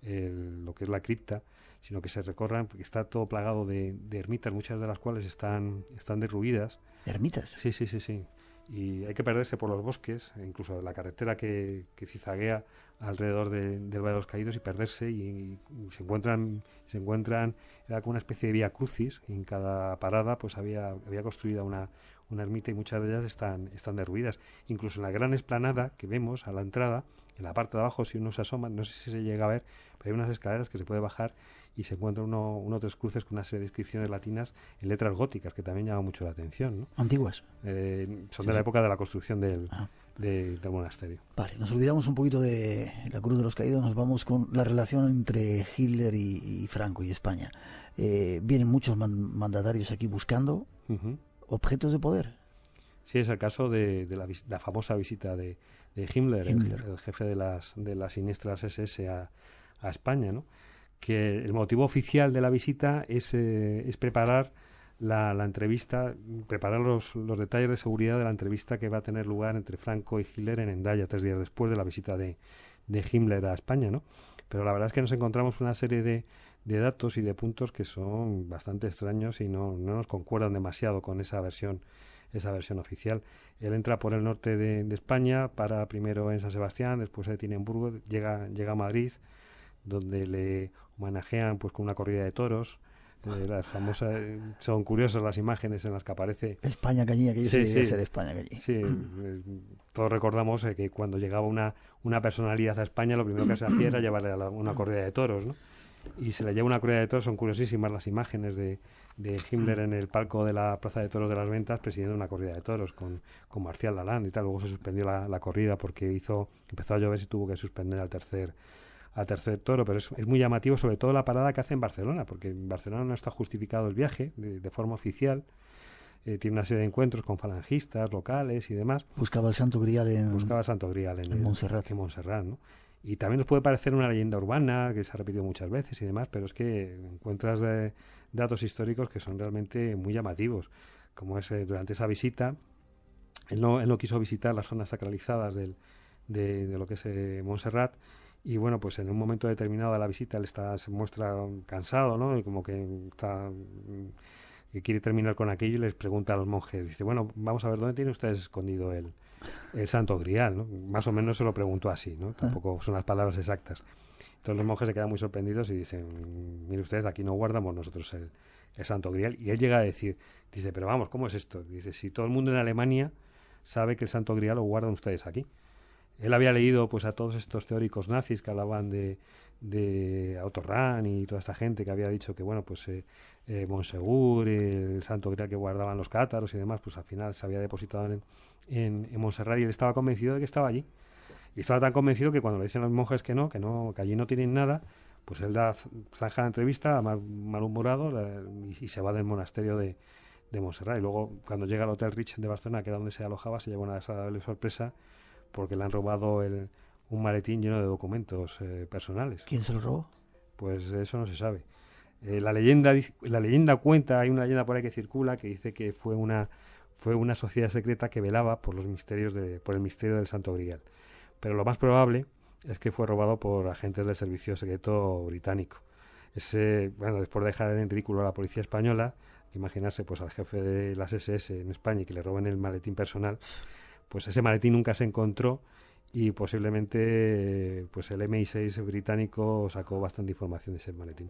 el, lo que es la cripta, sino que se recorran, porque está todo plagado de, de ermitas, muchas de las cuales están, están derruidas. ¿Ermitas? Sí, sí, sí, sí. Y hay que perderse por los bosques, incluso la carretera que, que cizaguea alrededor de, del Valle de los Caídos, y perderse y, y se encuentran se encuentran era como una especie de vía crucis, y en cada parada pues había había construida una, una ermita, y muchas de ellas están están derruidas. Incluso en la gran explanada que vemos a la entrada, en la parte de abajo, si uno se asoma, no sé si se llega a ver, pero hay unas escaleras que se puede bajar y se encuentra uno, uno tres cruces con una serie de inscripciones latinas en letras góticas que también llama mucho la atención, ¿no? ¿Antiguas? Eh, son sí, de la sí. época de la construcción del, ah. de, del monasterio. Vale, nos olvidamos un poquito de la Cruz de los Caídos, nos vamos con la relación entre Hitler y, y Franco y España. Eh, vienen muchos man mandatarios aquí buscando uh-huh. objetos de poder. Sí, es el caso de, de la, la famosa visita de, de Himmler, Himmler. El, el jefe de las, de las siniestras ese ese a, a España, ¿no? Que el motivo oficial de la visita es, eh, es preparar la, la entrevista, preparar los, los detalles de seguridad de la entrevista que va a tener lugar entre Franco y Hitler en Hendaya, tres días después de la visita de, de Himmler a España, ¿no? Pero la verdad es que nos encontramos una serie de, de datos y de puntos que son bastante extraños y no, no nos concuerdan demasiado con esa versión, esa versión oficial. Él entra por el norte de, de España, para primero en San Sebastián, después se detiene en Burgos, llega, llega a Madrid, donde le homenajean pues con una corrida de toros. Eh, las famosas, eh, son curiosas las imágenes en las que aparece España Cañí, que yo sí, sé sí, ser España Cañí. Sí, eh, todos recordamos eh, que cuando llegaba una, una personalidad a España, lo primero que se hacía era llevarle a la, una corrida de toros, ¿no? y se le lleva una corrida de toros. Son curiosísimas las imágenes de, de Himmler en el palco de la Plaza de Toros de las Ventas presidiendo una corrida de toros con, con Marcial Lalande y tal. Luego se suspendió la, la corrida porque hizo empezó a llover y tuvo que suspender al tercer al tercer toro, pero es, es muy llamativo sobre todo la parada que hace en Barcelona, porque en Barcelona no está justificado el viaje de, de forma oficial. Eh, tiene una serie de encuentros con falangistas locales y demás. Buscaba el Santo Grial en, Buscaba el Santo Grial en, en el, Montserrat. En Montserrat, ¿no? Y también nos puede parecer una leyenda urbana que se ha repetido muchas veces y demás, pero es que encuentras de, datos históricos que son realmente muy llamativos, como es eh, durante esa visita, él no, él no quiso visitar las zonas sacralizadas del, de, de lo que es eh, Montserrat. Y bueno, pues en un momento determinado de la visita él está, se muestra cansado, ¿no? Y como que está que quiere terminar con aquello y les pregunta a los monjes, dice, bueno, vamos a ver, ¿dónde tienen ustedes escondido el, el Santo Grial, ¿no? Más o menos se lo preguntó así, ¿no? Tampoco son las palabras exactas. Entonces los monjes se quedan muy sorprendidos y dicen, mire usted, aquí no guardamos nosotros el, el Santo Grial. Y él llega a decir, dice, pero vamos, ¿cómo es esto? Dice, si todo el mundo en Alemania sabe que el Santo Grial lo guardan ustedes aquí. Él había leído pues a todos estos teóricos nazis que hablaban de, de Otto Rahn y toda esta gente que había dicho que bueno pues eh, eh, Montsegur, el Santo Grial que guardaban los cátaros y demás, pues al final se había depositado en, en, en Montserrat y él estaba convencido de que estaba allí. Y estaba tan convencido que cuando le dicen los monjes que no, que no, que allí no tienen nada, pues él da zanja la entrevista, mal, malhumorado, la, y, y se va del monasterio de, de Montserrat. Y luego cuando llega al Hotel Rich de Barcelona, que era donde se alojaba, se lleva una desagradable sorpresa porque le han robado el, un maletín lleno de documentos eh, personales. ¿Quién se lo robó? Pues eso no se sabe. Eh, la leyenda la leyenda cuenta, hay una leyenda por ahí que circula que dice que fue una fue una sociedad secreta que velaba por los misterios de por el misterio del Santo Grial. Pero lo más probable es que fue robado por agentes del servicio secreto británico. Ese, bueno, después de dejar en ridículo a la policía española, imaginarse pues al jefe de las ese ese en España y que le roben el maletín personal. Pues ese maletín nunca se encontró y posiblemente pues el eme i seis británico sacó bastante información de ese maletín.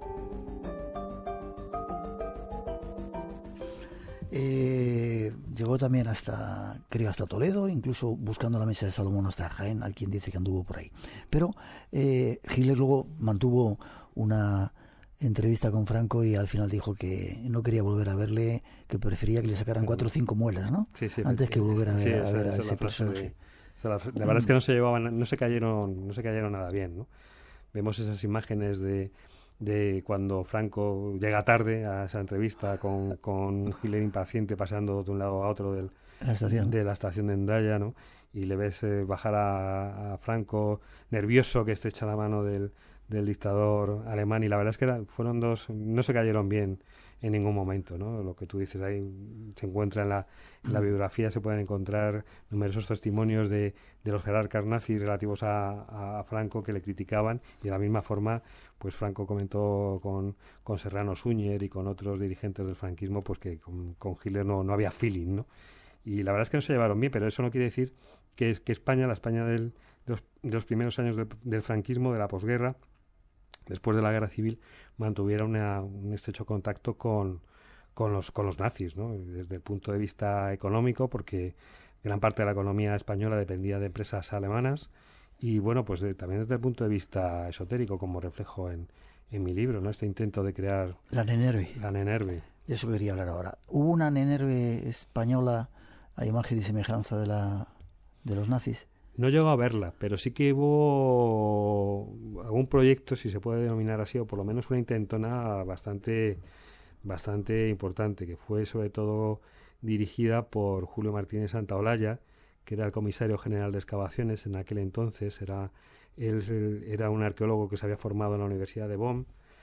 Eh, llegó también hasta, creo, hasta Toledo, incluso buscando la mesa de Salomón hasta Jaén, al quien dice que anduvo por ahí. Pero eh, Hitler luego mantuvo una entrevista con Franco y al final dijo que no quería volver a verle, que prefería que le sacaran cuatro o cinco muelas, ¿no? Sí, sí, antes que volver a ver, sí, a, esa, ver a esa ese personaje. De, esa la, la verdad es que no se llevaban, no se cayeron, no se cayeron nada bien, ¿no? Vemos esas imágenes de, de cuando Franco llega tarde a esa entrevista con, con Hitler impaciente pasando de un lado a otro del, la estación. de la estación de Hendaya, ¿no? Y le ves eh, bajar a, a Franco nervioso que estrecha la mano del del dictador alemán, y la verdad es que era, fueron dos, no se cayeron bien en ningún momento, ¿no? Lo que tú dices ahí se encuentra en la, en la biografía, se pueden encontrar numerosos testimonios de, de los jerarcas nazis relativos a, a Franco que le criticaban, y de la misma forma pues Franco comentó con, con Serrano Suñer y con otros dirigentes del franquismo pues que con, con Hitler no, no había feeling, ¿no? Y la verdad es que no se llevaron bien, pero eso no quiere decir que, que España, la España del, de, los, de los primeros años del, del franquismo, de la posguerra, después de la guerra civil, mantuviera una, un estrecho contacto con, con, los, con los nazis, ¿no? Desde el punto de vista económico, porque gran parte de la economía española dependía de empresas alemanas, y bueno, pues de, también desde el punto de vista esotérico, como reflejo en, en mi libro, ¿no? Este intento de crear... La Nenerve. La Nenerve. De eso quería hablar ahora. ¿Hubo una Nenerve española a imagen y semejanza de, la, de los nazis? No llegó a verla, pero sí que hubo algún proyecto, si se puede denominar así, o por lo menos una intentona bastante, bastante importante, que fue sobre todo dirigida por Julio Martínez Santaolalla, que era el comisario general de excavaciones en aquel entonces. Era, él era un arqueólogo que se había formado en la Universidad de Bonn,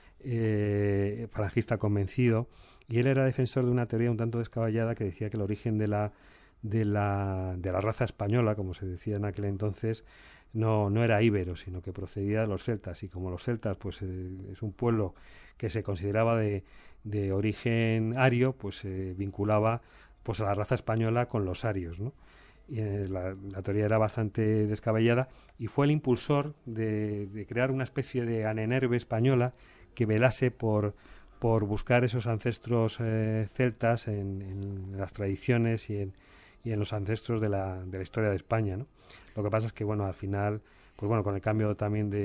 eh, falangista convencido, y él era defensor de una teoría un tanto descabellada que decía que el origen de la de la, de la raza española, como se decía en aquel entonces, no, no era íbero, sino que procedía de los celtas, y como los celtas pues eh, es un pueblo que se consideraba de, de origen ario, pues se eh, vinculaba pues a la raza española con los arios, ¿no? Y, eh, la, la teoría era bastante descabellada, y fue el impulsor de, de crear una especie de anenerve española que velase por por buscar esos ancestros eh, celtas en, en las tradiciones y en y en los ancestros de la, de la historia de España, ¿no? Lo que pasa es que, bueno, al final, pues bueno, con el cambio también de,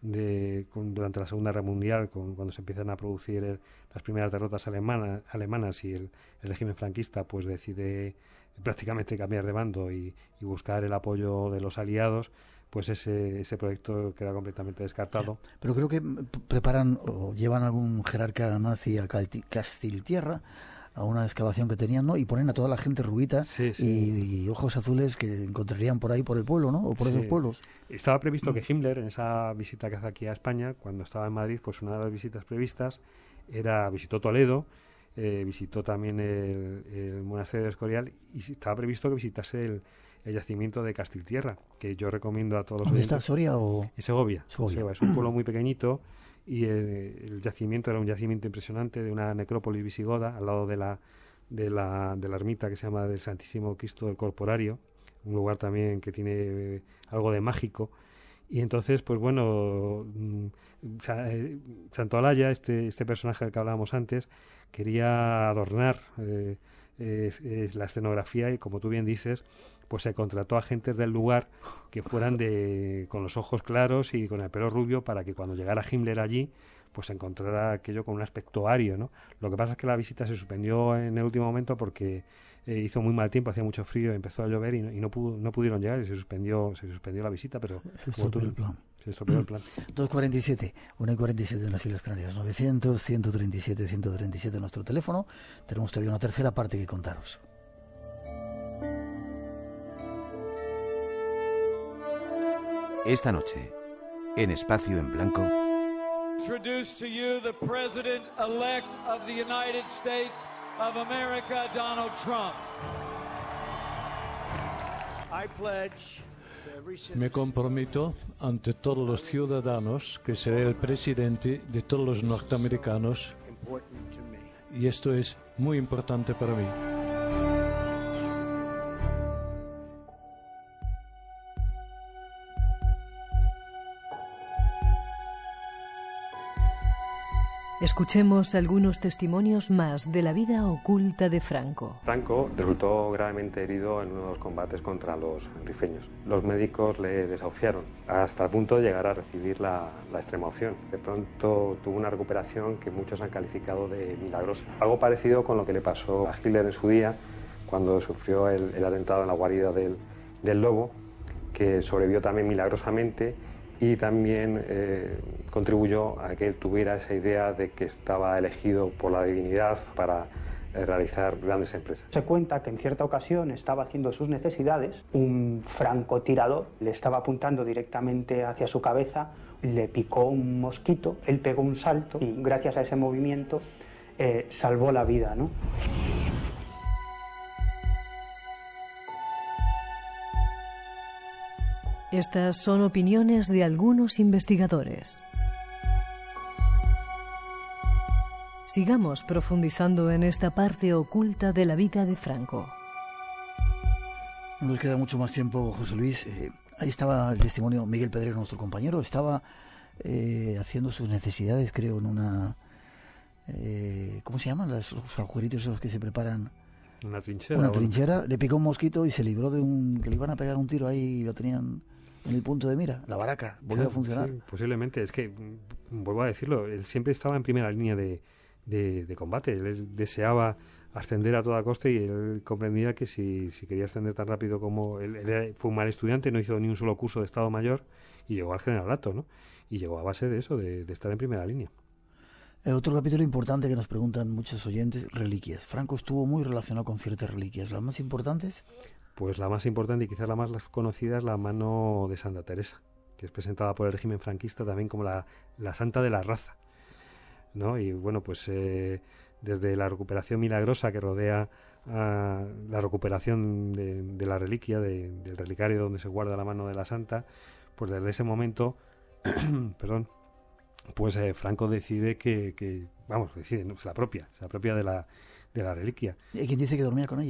de, con, durante la Segunda Guerra Mundial, con, cuando se empiezan a producir el, las primeras derrotas alemana, alemanas y el, el régimen franquista pues decide prácticamente cambiar de bando y, y buscar el apoyo de los aliados, pues ese, ese proyecto queda completamente descartado. Pero creo que preparan o llevan algún jerarca nazi a Castiltierra, a una excavación que tenían, ¿no? Y ponen a toda la gente rubita sí, sí. Y, y ojos azules que encontrarían por ahí, por el pueblo, ¿no? O por sí. esos pueblos. Estaba previsto que Himmler, en esa visita que hace aquí a España, cuando estaba en Madrid, pues una de las visitas previstas era, visitó Toledo, eh, visitó también el, el monasterio de Escorial, y estaba previsto que visitase el, el yacimiento de Castiltierra, que yo recomiendo a todos los ¿Dónde oyentes. está, Soria o...? En Segovia. Segovia. Segovia. Es un pueblo muy pequeñito, y eh, el yacimiento era un yacimiento impresionante de una necrópolis visigoda al lado de la, de la de la ermita que se llama del Santísimo Cristo del Corporario, un lugar también que tiene eh, algo de mágico. Y entonces, pues bueno, mm, eh, Santolaya, este, este personaje del que hablábamos antes, quería adornar eh, eh, eh, la escenografía y, como tú bien dices, pues se contrató a agentes del lugar que fueran de con los ojos claros y con el pelo rubio para que cuando llegara Himmler allí pues se encontrara aquello con un aspecto ario, ¿no? Lo que pasa es que la visita se suspendió en el último momento porque eh, hizo muy mal tiempo, hacía mucho frío, empezó a llover y no, y no, pudo, no pudieron llegar y se suspendió se suspendió la visita, pero se estropeó el plan. Se estropeó el plan. dos cuarenta y siete, una y cuarenta y siete en las Islas Canarias, novecientos, ciento treinta y siete, ciento treinta y siete nuestro teléfono. Tenemos todavía una tercera parte que contaros. Esta noche, en Espacio en Blanco, introduce to you the President-elect of the United States of America, Donald Trump. I pledge to every citizen. Me comprometo ante todos los ciudadanos que seré el presidente de todos los norteamericanos y esto es muy importante para mí. Escuchemos algunos testimonios más de la vida oculta de Franco. Franco resultó gravemente herido en uno de los combates contra los rifeños. Los médicos le desahuciaron hasta el punto de llegar a recibir la, la extrema opción. De pronto tuvo una recuperación que muchos han calificado de milagrosa. Algo parecido con lo que le pasó a Hitler en su día cuando sufrió el, el atentado en la guarida del, del Lobo, que sobrevivió también milagrosamente y también eh, contribuyó a que él tuviera esa idea de que estaba elegido por la divinidad para eh, realizar grandes empresas. Se cuenta que en cierta ocasión estaba haciendo sus necesidades, un francotirador le estaba apuntando directamente hacia su cabeza, le picó un mosquito, él pegó un salto y gracias a ese movimiento eh, salvó la vida, ¿no? Estas son opiniones de algunos investigadores. Sigamos profundizando en esta parte oculta de la vida de Franco. No nos queda mucho más tiempo, José Luis. Eh, ahí estaba el testimonio Miguel Pedrero, nuestro compañero. Estaba eh, haciendo sus necesidades, creo, en una... Eh, ¿Cómo se llaman? Los, los agujeritos esos que se preparan. Una trinchera. Una bueno. trinchera. Le picó un mosquito y se libró de un... que le iban a pegar un tiro ahí y lo tenían en el punto de mira. La baraca volvió claro, a funcionar. Sí, posiblemente. Es que, vuelvo a decirlo, él siempre estaba en primera línea de, de, de combate. Él deseaba ascender a toda costa y él comprendía que si, si quería ascender tan rápido como... Él, él fue un mal estudiante, no hizo ni un solo curso de Estado Mayor y llegó al generalato, ¿no? Y llegó a base de eso, de, de estar en primera línea. Otro capítulo importante que nos preguntan muchos oyentes, reliquias. Franco estuvo muy relacionado con ciertas reliquias. ¿Las más importantes? Pues la más importante y quizás la más conocida es la mano de Santa Teresa, que es presentada por el régimen franquista también como la, la santa de la raza, ¿no? Y bueno, pues eh, desde la recuperación milagrosa que rodea a la recuperación de, de la reliquia, de, del relicario donde se guarda la mano de la santa, pues desde ese momento, perdón, pues eh, Franco decide que, que, vamos, decide, no, se la apropia, se la apropia de la, de la reliquia. ¿Y quién dice que dormía con ella?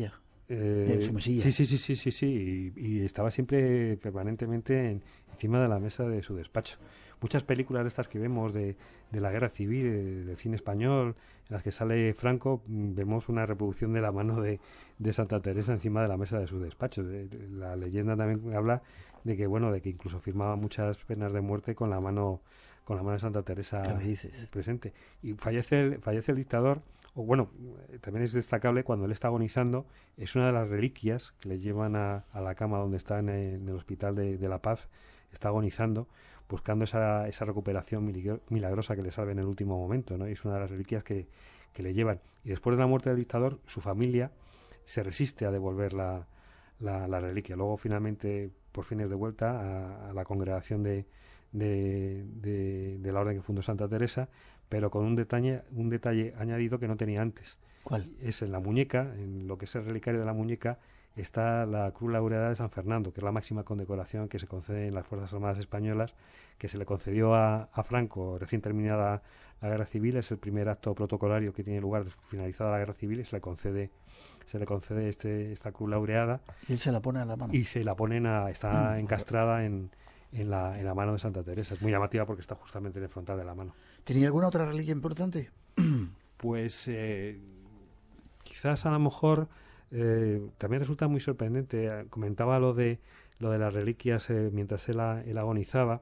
Eh, en su mesilla. Sí, sí, sí, sí, sí, sí. Y, y estaba siempre permanentemente en, encima de la mesa de su despacho. Muchas películas de estas que vemos de, de la guerra civil, de, del cine español, en las que sale Franco, vemos una reproducción de la mano de, de Santa Teresa encima de la mesa de su despacho. De, de, la leyenda también habla de que, bueno, de que incluso firmaba muchas penas de muerte con la mano, con la mano de Santa Teresa presente. Y fallece el, fallece el dictador. O bueno, también es destacable cuando él está agonizando, es una de las reliquias que le llevan a, a la cama donde está en el, en el Hospital de, de la Paz, está agonizando, buscando esa, esa recuperación milagrosa que le salve en el último momento, ¿no? Y es una de las reliquias que, que le llevan. Y después de la muerte del dictador, su familia se resiste a devolver la, la, la reliquia. Luego, finalmente, por fin es devuelta a, a la congregación de, de, de, de la orden que fundó Santa Teresa, pero con un detalle, un detalle añadido que no tenía antes. ¿Cuál? Es en la muñeca, en lo que es el relicario de la muñeca, está la Cruz Laureada de San Fernando, que es la máxima condecoración que se concede en las Fuerzas Armadas Españolas, que se le concedió a, a Franco recién terminada la Guerra Civil. Es el primer acto protocolario que tiene lugar finalizada la Guerra Civil y se le concede se le concede este esta Cruz Laureada. Y él se la pone a la mano. Y se la ponen a, está encastrada en, en, la, en la mano de Santa Teresa. Es muy llamativa porque está justamente en el frontal de la mano. ¿Tenía alguna otra reliquia importante? Pues eh, quizás a lo mejor eh, también resulta muy sorprendente. Comentaba lo de lo de las reliquias eh, mientras él, él agonizaba,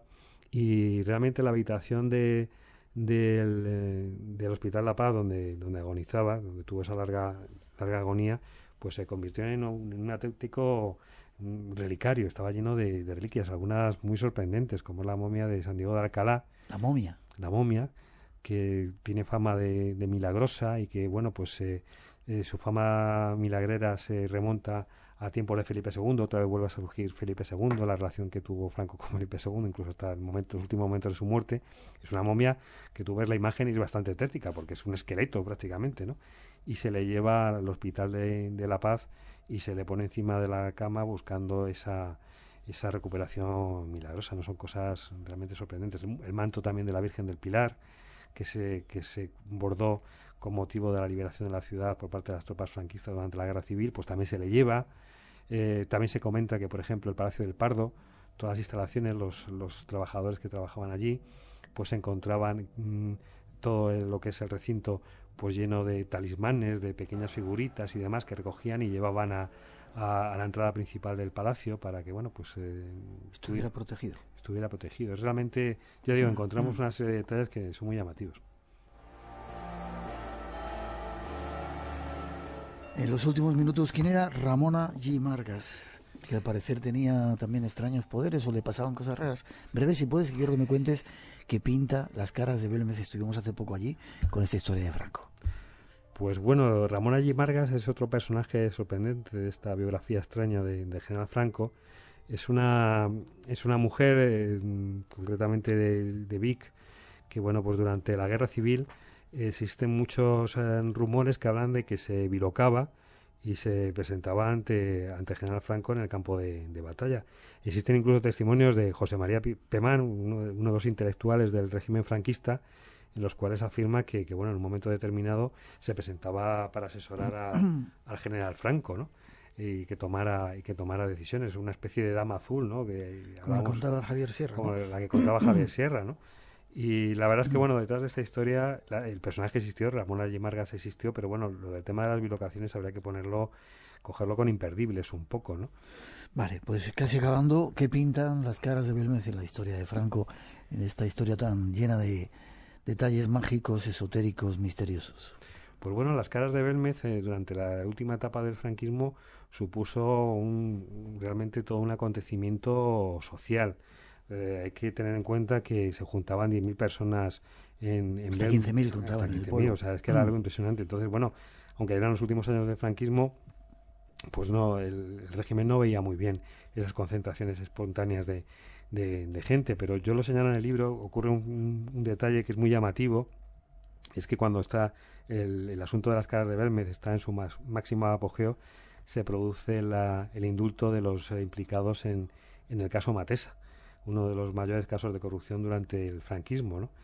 y realmente la habitación de del, eh, del Hospital La Paz donde donde agonizaba, donde tuvo esa larga larga agonía, pues se convirtió en un, en un auténtico relicario. Estaba lleno de, de reliquias, algunas muy sorprendentes, como la momia de San Diego de Alcalá. La momia. La momia, que tiene fama de, de milagrosa y que, bueno, pues eh, eh, su fama milagrera se remonta a tiempos de Felipe segundo. Otra vez vuelve a surgir Felipe segundo, la relación que tuvo Franco con Felipe segundo, incluso hasta el momento, los últimos momentos de su muerte. Es una momia que tú ves la imagen y es bastante tétrica, porque es un esqueleto prácticamente, ¿no? Y se le lleva al Hospital de, de La Paz y se le pone encima de la cama buscando esa esa recuperación milagrosa. No son cosas realmente sorprendentes. El, el manto también de la Virgen del Pilar, que se que se bordó con motivo de la liberación de la ciudad por parte de las tropas franquistas durante la Guerra Civil, pues también se le lleva. Eh, también se comenta que, por ejemplo, el Palacio del Pardo, todas las instalaciones, los, los trabajadores que trabajaban allí, pues se encontraban mmm, todo el, lo que es el recinto pues lleno de talismanes, de pequeñas figuritas y demás que recogían y llevaban a, a, a la entrada principal del palacio para que, bueno, pues eh, estuviera protegido. Estuviera protegido. Es realmente, ya digo, encontramos una serie de detalles que son muy llamativos. En los últimos minutos, ¿quién era Ramona G. Margas? Que al parecer tenía también extraños poderes o le pasaban cosas raras. Breve, si puedes, quiero que me cuentes qué pinta Las caras de Belmez. Estuvimos hace poco allí con esta historia de Franco. Pues bueno, Ramona G. Margas es otro personaje sorprendente de esta biografía extraña de, de General Franco. Es una es una mujer, eh, concretamente de, de Vic, que bueno, pues durante la Guerra Civil eh, existen muchos eh, rumores que hablan de que se bilocaba y se presentaba ante ante General Franco en el campo de, de batalla. Existen incluso testimonios de José María Pemán, uno, uno de los intelectuales del régimen franquista, en los cuales afirma que, que bueno, en un momento determinado se presentaba para asesorar a, al general Franco, ¿no? Y que tomara y que tomara decisiones, una especie de dama azul, ¿no? Que como la contaba Javier Sierra, como ¿no? la que contaba Javier Sierra, ¿no? Y la verdad es que, bueno, detrás de esta historia, la, el personaje existió, Ramona G. Margas existió, pero bueno, lo del tema de las bilocaciones habría que ponerlo, cogerlo con imperdibles un poco, ¿no? Vale, pues casi acabando, ¿qué pintan Las caras de Belmez en la historia de Franco, en esta historia tan llena de detalles mágicos, esotéricos, misteriosos? Pues bueno, Las caras de Belmez eh, durante la última etapa del franquismo supuso un, realmente todo un acontecimiento social. Eh, hay que tener en cuenta que se juntaban diez mil personas en, en hasta quince mil contaban en el pueblo. O sea, es que era algo impresionante. Entonces, bueno, aunque eran los últimos años del franquismo, pues no, el, el régimen no veía muy bien esas concentraciones espontáneas de, de, de gente, pero yo lo señalo en el libro. Ocurre un, un detalle que es muy llamativo, es que cuando está el, el asunto de Las caras de Belmez está en su más, máximo apogeo, se produce la, el indulto de los eh, implicados en, en el caso Matesa, uno de los mayores casos de corrupción durante el franquismo, ¿no?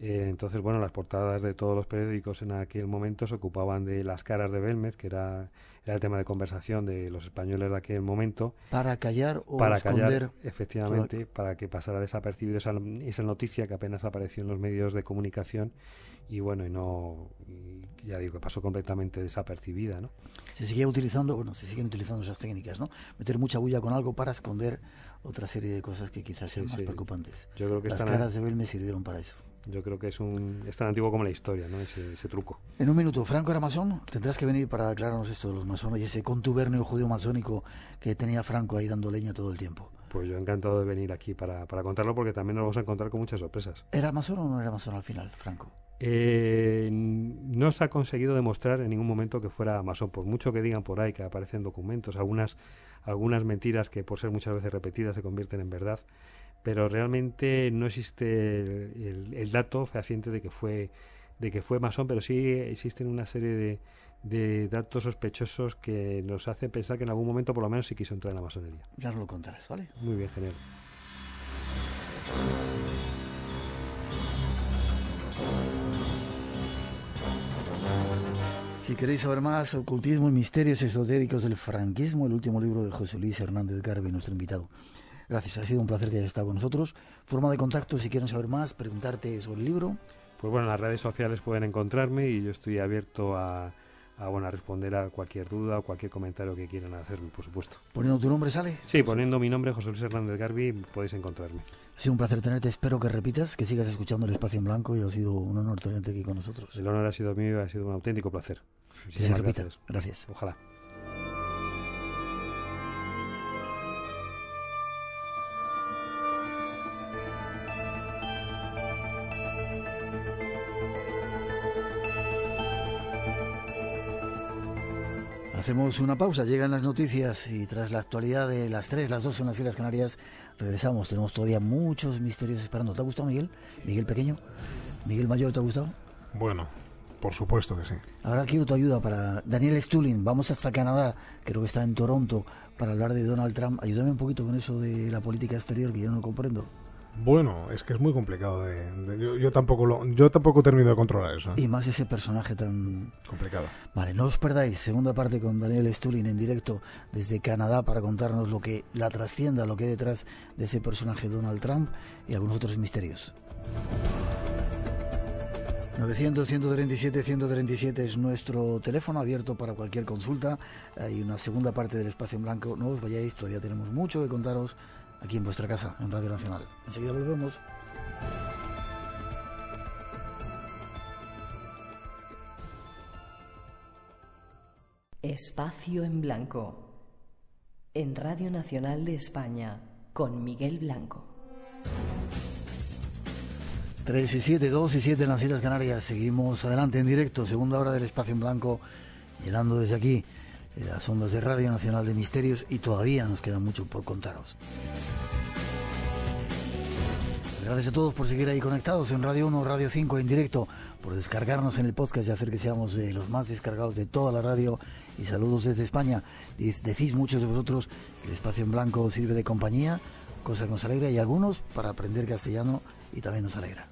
Eh, entonces, bueno, las portadas de todos los periódicos en aquel momento se ocupaban de las caras de Belmez, que era, era el tema de conversación de los españoles de aquel momento. Para callar o para esconder. Callar, efectivamente, todo. Para que pasara desapercibido esa, esa noticia que apenas apareció en los medios de comunicación y bueno, y no, y ya digo, que pasó completamente desapercibida, ¿no? Se seguía utilizando, bueno, se siguen utilizando esas técnicas, ¿no? Meter mucha bulla con algo para esconder otra serie de cosas que quizás sean sí, más sí. preocupantes. Yo creo que las caras de Belmez sirvieron para eso. Yo creo que es un es tan antiguo como la historia, ¿no? Ese, ese truco. En un minuto, Franco era masón. Tendrás que venir para aclararnos esto de los masones y ese contubernio judío masónico que tenía Franco ahí dando leña todo el tiempo. Pues yo encantado de venir aquí para, para contarlo, porque también nos vamos a encontrar con muchas sorpresas. ¿Era masón o no era masón al final, Franco? Eh, no se ha conseguido demostrar en ningún momento que fuera masón, por mucho que digan por ahí que aparecen documentos, algunas, algunas mentiras que por ser muchas veces repetidas se convierten en verdad. Pero realmente no existe el, el, el dato fehaciente de que fue de que fue masón, pero sí existen una serie de, de datos sospechosos que nos hacen pensar que en algún momento por lo menos sí quiso entrar en la masonería. Ya nos lo contarás, ¿vale? Muy bien, genial. Si queréis saber más, ocultismo y misterios esotéricos del franquismo, el último libro de José Luis Hernández Garbi, nuestro invitado. Gracias, ha sido un placer que hayas estado con nosotros. Forma de contacto, si quieren saber más, preguntarte sobre el libro. Pues bueno, en las redes sociales pueden encontrarme y yo estoy abierto a, a, bueno, a responder a cualquier duda o cualquier comentario que quieran hacerme, por supuesto. ¿Poniendo tu nombre sale? Sí, poniendo mi nombre, José Luis Hernández Garbi, podéis encontrarme. Ha sido un placer tenerte, espero que repitas, que sigas escuchando El Espacio en Blanco y ha sido un honor tenerte aquí con nosotros. El honor ha sido mío y ha sido un auténtico placer. Que se repita. Gracias. gracias. Ojalá. Hacemos una pausa, llegan las noticias y tras la actualidad de las tres, las dos en las Islas Canarias, regresamos. Tenemos todavía muchos misterios esperando. ¿Te ha gustado, Miguel? Miguel pequeño. Miguel mayor, ¿te ha gustado? Bueno, por supuesto que sí. Ahora quiero tu ayuda para Daniel Stulin. Vamos hasta Canadá, creo que está en Toronto, para hablar de Donald Trump. Ayúdame un poquito con eso de la política exterior, que yo no lo comprendo. Bueno, es que es muy complicado de, de yo, yo tampoco lo, yo tampoco termino de controlar eso, ¿eh? Y más ese personaje tan complicado. Vale, no os perdáis, segunda parte con Daniel Stulin en directo desde Canadá para contarnos lo que la trascienda, lo que hay detrás de ese personaje Donald Trump y algunos otros misterios. novecientos, ciento treinta y siete, ciento treinta y siete es nuestro teléfono abierto para cualquier consulta. Hay una segunda parte del Espacio en Blanco. No os vayáis, todavía tenemos mucho que contaros aquí en vuestra casa, en Radio Nacional. Enseguida volvemos. Espacio en Blanco, en Radio Nacional de España, con Miguel Blanco. tres y siete, dos y siete en las Islas Canarias. Seguimos adelante en directo, segunda hora del Espacio en Blanco, llenando desde aquí las ondas de Radio Nacional de Misterios y todavía nos queda mucho por contaros. Gracias a todos por seguir ahí conectados en Radio uno, Radio cinco en directo, por descargarnos en el podcast y hacer que seamos de los más descargados de toda la radio. Y saludos desde España. Decís muchos de vosotros que el Espacio en Blanco sirve de compañía, cosa que nos alegra, y algunos para aprender castellano y también nos alegra.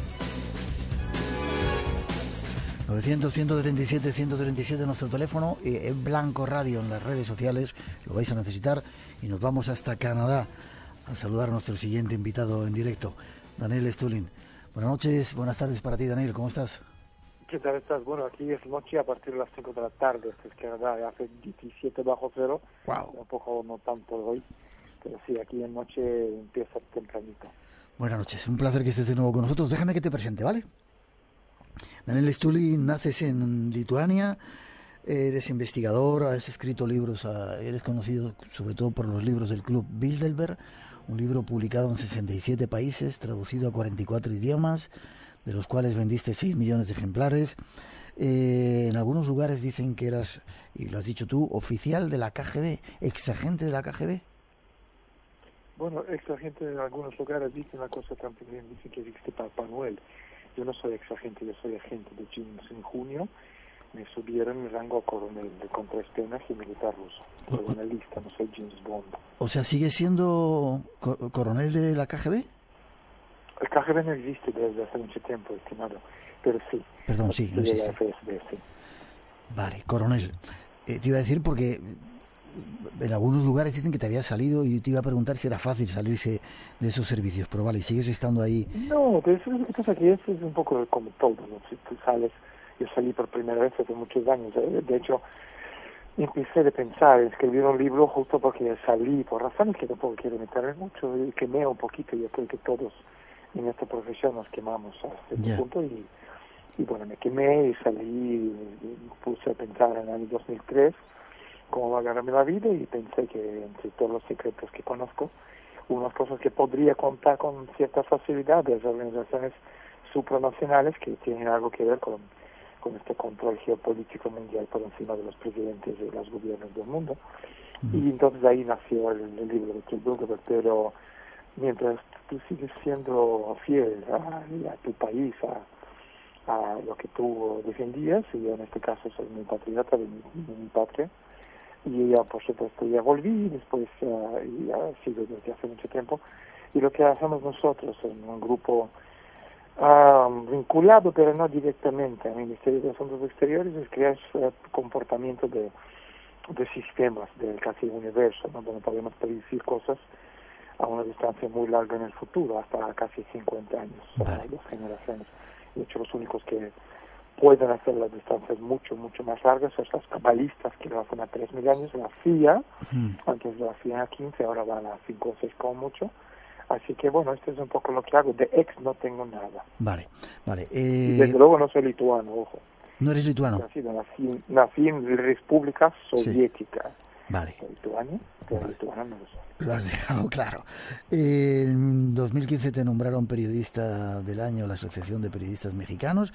novecientos, ciento treinta y siete, ciento treinta y siete nuestro teléfono, eh, en Blanco Radio en las redes sociales, lo vais a necesitar, y nos vamos hasta Canadá a saludar a nuestro siguiente invitado en directo, Daniel Stulin. Buenas noches, buenas tardes para ti, Daniel, ¿cómo estás? ¿Qué tal estás? Bueno, aquí es noche a partir de las cinco de la tarde, es Canadá, hace diecisiete bajo cero, wow. Un poco no tanto hoy, pero sí, aquí en noche empieza tempranito. Buenas noches, un placer que estés de nuevo con nosotros. Déjame que te presente, ¿vale? Daniel Stulin, naces en Lituania, eres investigador, has escrito libros, eres conocido sobre todo por los libros del Club Bilderberg, un libro publicado en sesenta y siete países, traducido a cuarenta y cuatro idiomas, de los cuales vendiste seis millones de ejemplares. Eh, en algunos lugares dicen que eras, y lo has dicho tú, oficial de la K G B, exagente de la K G B. Bueno, exagente en algunos lugares dicen una cosa también, dicen que existe Papá Noel. Yo no soy exagente, yo soy agente de James. En junio me subieron mi rango a coronel de contraespionaje militar ruso. Soy una lista, no soy James Bond. O sea, ¿sigue siendo co- coronel de la K G B? El K G B no existe desde hace mucho tiempo, estimado, pero sí. Perdón, sí, no existe. F S B, sí. Vale, coronel. Eh, te iba a decir porque en algunos lugares dicen que te había salido y te iba a preguntar si era fácil salirse de esos servicios, pero vale, sigues estando ahí. No, pero eso es lo que pasa, que eso es un poco como todo, ¿no? Si tú sales, yo salí por primera vez hace muchos años, de hecho, empecé a pensar en escribir un libro justo porque salí por razones que tampoco quiero meterme mucho, y quemé un poquito, yo creo que todos en esta profesión nos quemamos hasta este yeah. punto, y, y bueno, me quemé y salí, y puse a pensar en el año dos mil tres, cómo va a ganarme la vida, y pensé que entre todos los secretos que conozco, unas cosas que podría contar con cierta facilidad de las organizaciones supranacionales que tienen algo que ver con, con este control geopolítico mundial por encima de los presidentes de los gobiernos del mundo. Mm. Y entonces ahí nació el, el libro de Kurt Bilderberg, pero mientras tú sigues siendo fiel a, a tu país, a, a lo que tú defendías, y yo en este caso soy muy patriota de mi, de mi patria, y ya por supuesto ya volví después uh, y ha sido desde hace mucho tiempo, y lo que hacemos nosotros en un grupo um, vinculado pero no directamente al Ministerio de Asuntos Exteriores es crear uh, comportamiento de, de sistemas del casi universo, ¿no? Donde podemos predecir cosas a una distancia muy larga en el futuro, hasta casi cincuenta años, vale. uh, dos generaciones. De hecho, los únicos que pueden hacer las distancias mucho, mucho más largas son los cabalistas, que lo hacen a tres mil años, la C I A, uh-huh. antes lo hacían a quince, ahora van a cinco o seis como mucho. Así que bueno, esto es un poco lo que hago. De ex no tengo nada. Vale, vale. Eh... Y desde luego no soy lituano, ojo. ¿No eres lituano? Nací, nací, nací en la República Soviética. Sí. Vale. Lituania, pero vale. Lituano no lo soy. Lo has dejado claro. Eh, en dos mil quince te nombraron periodista del año la Asociación de Periodistas Mexicanos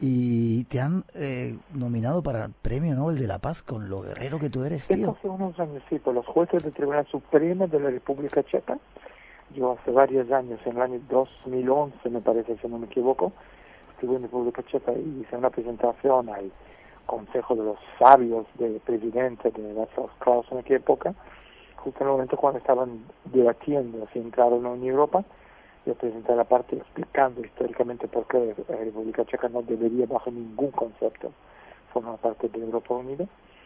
y te han eh, nominado para el Premio Nobel de la Paz con lo guerrero que tú eres, tío. Hace unos años, sí, por los jueces del Tribunal Supremo de la República Checa. Yo hace varios años, en el año dos mil once, me parece, si no me equivoco, estuve en la República Checa y hice una presentación al Consejo de los Sabios del presidente de Václav Klaus en aquella época, justo en el momento cuando estaban debatiendo si entrar o no en Europa. Yo presenté la parte explicando históricamente por qué la República Checa no debería bajo ningún concepto formar parte de Europa Unida.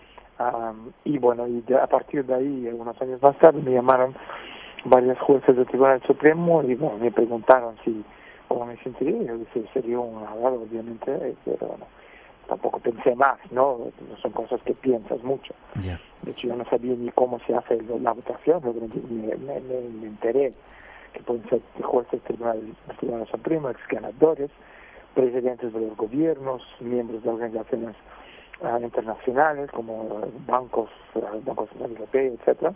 Um, y bueno, y de, a partir de ahí, unos años más tarde, me llamaron varios jueces del Tribunal Supremo y bueno, me preguntaron si cómo me sentiría. Yo dije, sería un halagado, obviamente, pero bueno, tampoco pensé más, ¿no? No son cosas que piensas mucho. Yeah. De hecho, yo no sabía ni cómo se hace la votación, pero me, me, me, me enteré que pueden ser jueces del Tribunal, Tribunal Supremo, ex ganadores, presidentes de los gobiernos, miembros de organizaciones uh, internacionales como bancos, uh, bancos europeos, etcétera,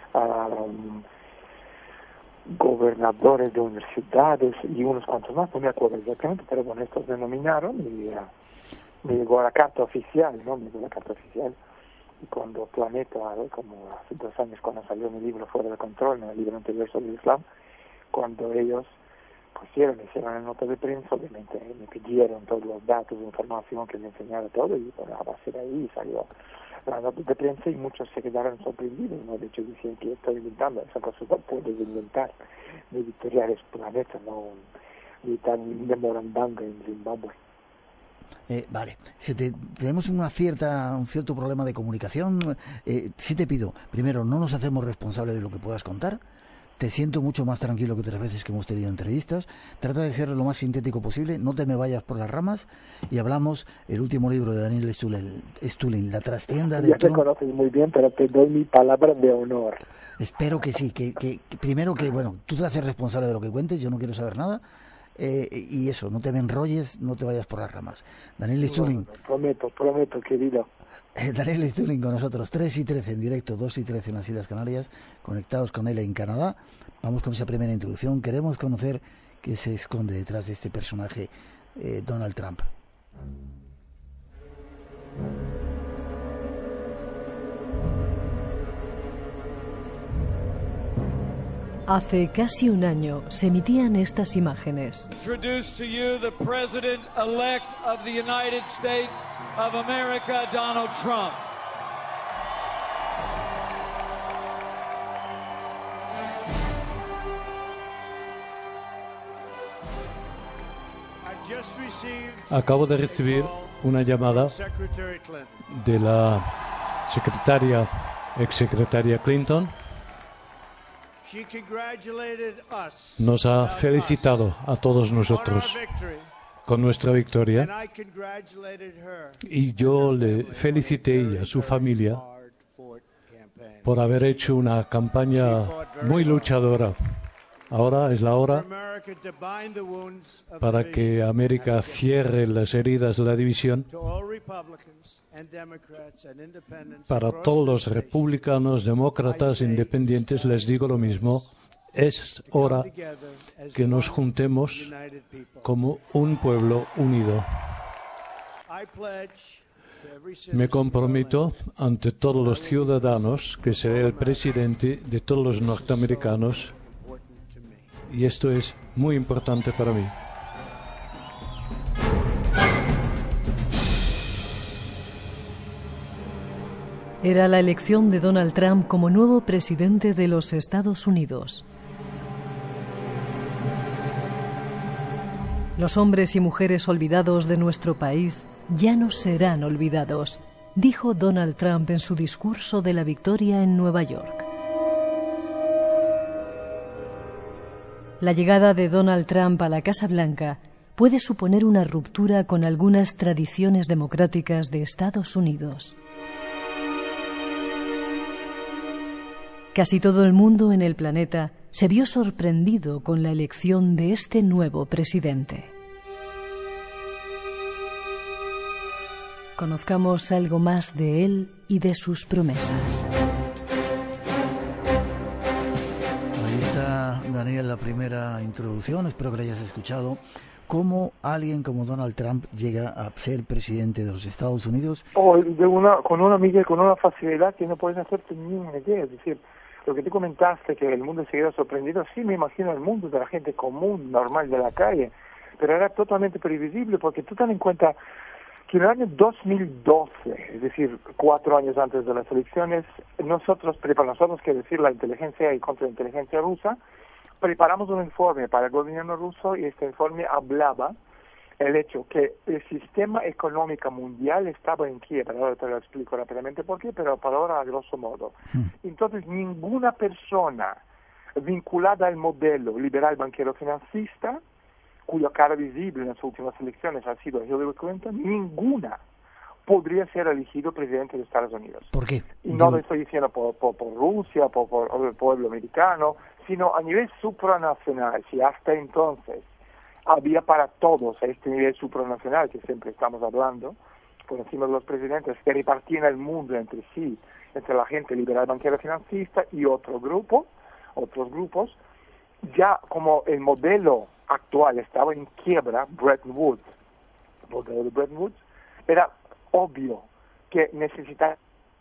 um, gobernadores de universidades y unos cuantos más, no me acuerdo exactamente, pero bueno, estos me nominaron y uh, me llegó la carta oficial, ¿no? Me llegó la carta oficial. Y cuando Planeta, ¿eh? como hace dos años cuando salió mi libro Fuera de Control, en el libro anterior sobre el Islam, cuando ellos pusieron, hicieron la nota de prensa, obviamente ¿eh? me pidieron todos los datos, información que me enseñara todo, y bueno, a base de ahí salió la nota de prensa y muchos se quedaron sorprendidos, ¿no? De hecho decían que estoy inventando, esa cosa no puedes inventar. Mi editorial es Planeta, no editar de Morambanga en Zimbabue. Eh, vale, si te, tenemos una cierta, un cierto problema de comunicación, eh, sí te pido, primero, no nos hacemos responsables de lo que puedas contar. Te siento mucho más tranquilo que otras veces que hemos tenido entrevistas. Trata de ser lo más sintético posible, no te me vayas por las ramas y hablamos el último libro de Daniel Stulin, La trastienda de Ya te conoces muy bien, pero te doy mi palabra de honor. Espero que sí, que, que, que primero que, bueno, tú te haces responsable de lo que cuentes, yo no quiero saber nada. Eh, y eso, no te me enrolles, no te vayas por las ramas. Daniel Stulin. Bueno, prometo, prometo, querido. Eh, Daniel Stulin con nosotros, tres y trece en directo, dos y trece en las Islas Canarias, conectados con él en Canadá. Vamos con esa primera introducción. Queremos conocer qué se esconde detrás de este personaje, eh, Donald Trump. Hace casi un año se emitían estas imágenes. Introduce to you the President-elect of the United States of America, Donald Trump. Acabo de recibir una llamada de la secretaria, exsecretaria Clinton. Nos ha felicitado a todos nosotros con nuestra victoria y yo le felicité y a su familia por haber hecho una campaña muy luchadora. Ahora es la hora para que América cierre las heridas de la división. Para todos los republicanos, demócratas, independientes, les digo lo mismo. Es hora que nos juntemos como un pueblo unido. Me comprometo ante todos los ciudadanos que seré el presidente de todos los norteamericanos y esto es muy importante para mí. Era la elección de Donald Trump como nuevo presidente de los Estados Unidos. Los hombres y mujeres olvidados de nuestro país ya no serán olvidados, dijo Donald Trump en su discurso de la victoria en Nueva York. La llegada de Donald Trump a la Casa Blanca puede suponer una ruptura con algunas tradiciones democráticas de Estados Unidos. Casi todo el mundo en el planeta se vio sorprendido con la elección de este nuevo presidente. Conozcamos algo más de él y de sus promesas. Ahí está, Daniel, la primera introducción. Espero que la hayas escuchado. ¿Cómo alguien como Donald Trump llega a ser presidente de los Estados Unidos? Oh, de una, con una amiga y con una facilidad que no puedes hacerte ni una idea. Es decir, lo que tú comentaste, que el mundo se quedó sorprendido, sí me imagino el mundo de la gente común, normal de la calle, pero era totalmente previsible porque tú ten en cuenta que en el año dos mil doce, es decir, cuatro años antes de las elecciones, nosotros, para nosotros, que decir la inteligencia y contrainteligencia rusa, preparamos un informe para el gobierno ruso y este informe hablaba el hecho que el sistema económico mundial estaba en quiebra. Ahora te lo explico rápidamente por qué, pero para ahora a grosso modo. Entonces, ninguna persona vinculada al modelo liberal banquero financista, cuya cara visible en las últimas elecciones ha sido Hillary Clinton, ninguna podría ser elegido presidente de Estados Unidos. ¿Por qué? Y no lo estoy diciendo por, por, por Rusia, por, por el pueblo americano, sino a nivel supranacional. Si hasta entonces había para todos a este nivel supranacional que siempre estamos hablando, por encima de los presidentes, que repartían el mundo entre sí, entre la gente liberal banquera financista y otro grupo, otros grupos, ya como el modelo actual estaba en quiebra, Bretton Woods, el modelo de Bretton Woods, era obvio que necesitaba,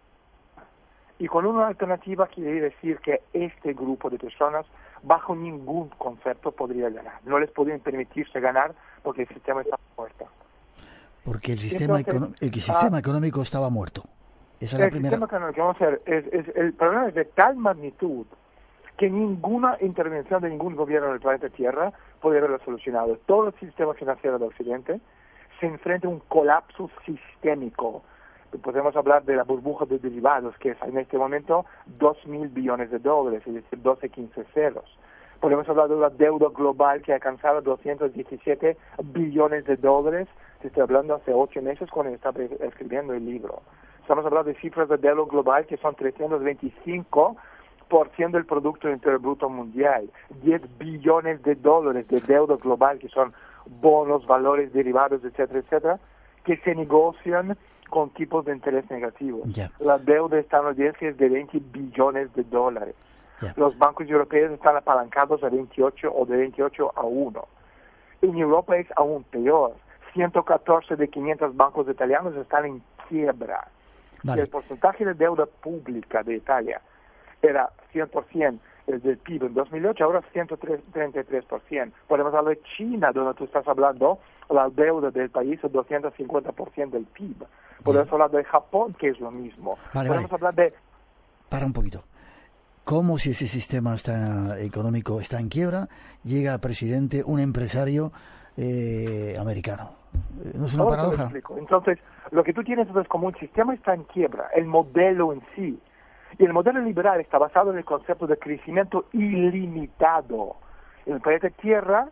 y con una alternativa quiere decir que este grupo de personas bajo ningún concepto podría ganar. No les podían permitirse ganar porque el sistema estaba muerto. Porque el sistema, Entonces, el sistema ah, económico estaba muerto. Esa es la el primera. Sistema económico, vamos a ver, es, es, el problema es de tal magnitud que ninguna intervención de ningún gobierno del planeta Tierra puede haberlo solucionado. Todo el sistema financiero del Occidente se enfrenta a un colapso sistémico. Podemos hablar de la burbuja de derivados, que es en este momento dos mil billones de dólares, es decir, doce, quince ceros. Podemos hablar de una deuda global que ha alcanzado doscientos diecisiete billones de dólares. Te estoy hablando hace ocho meses cuando estaba escribiendo el libro. Estamos hablando de cifras de deuda global que son trescientos veinticinco por ciento del Producto Interior Bruto Mundial. diez billones de dólares de deuda global, que son bonos, valores, derivados, etcétera, etcétera, que se negocian con tipos de interés negativos. Yeah. La deuda estadounidense es de veinte billones de dólares. Yeah. Los bancos europeos están apalancados a veintiocho o de veintiocho a uno. En Europa es aún peor. ciento catorce de quinientos bancos italianos están en quiebra. Vale. El porcentaje de deuda pública de Italia era cien por ciento el del P I B en dos mil ocho, ahora ciento treinta y tres por ciento. Podemos hablar de China, donde tú estás hablando, la deuda del país es doscientos cincuenta por ciento del P I B. Podemos hablar de Japón, que es lo mismo. Vale, Podemos vale. hablar de... Para un poquito. ¿Cómo, si ese sistema está económico está en quiebra, llega presidente un empresario eh, americano. ¿No es una Ahora paradoja? Entonces, lo que tú tienes es como un sistema está en quiebra, el modelo en sí. Y el modelo liberal está basado en el concepto de crecimiento ilimitado. El planeta Tierra,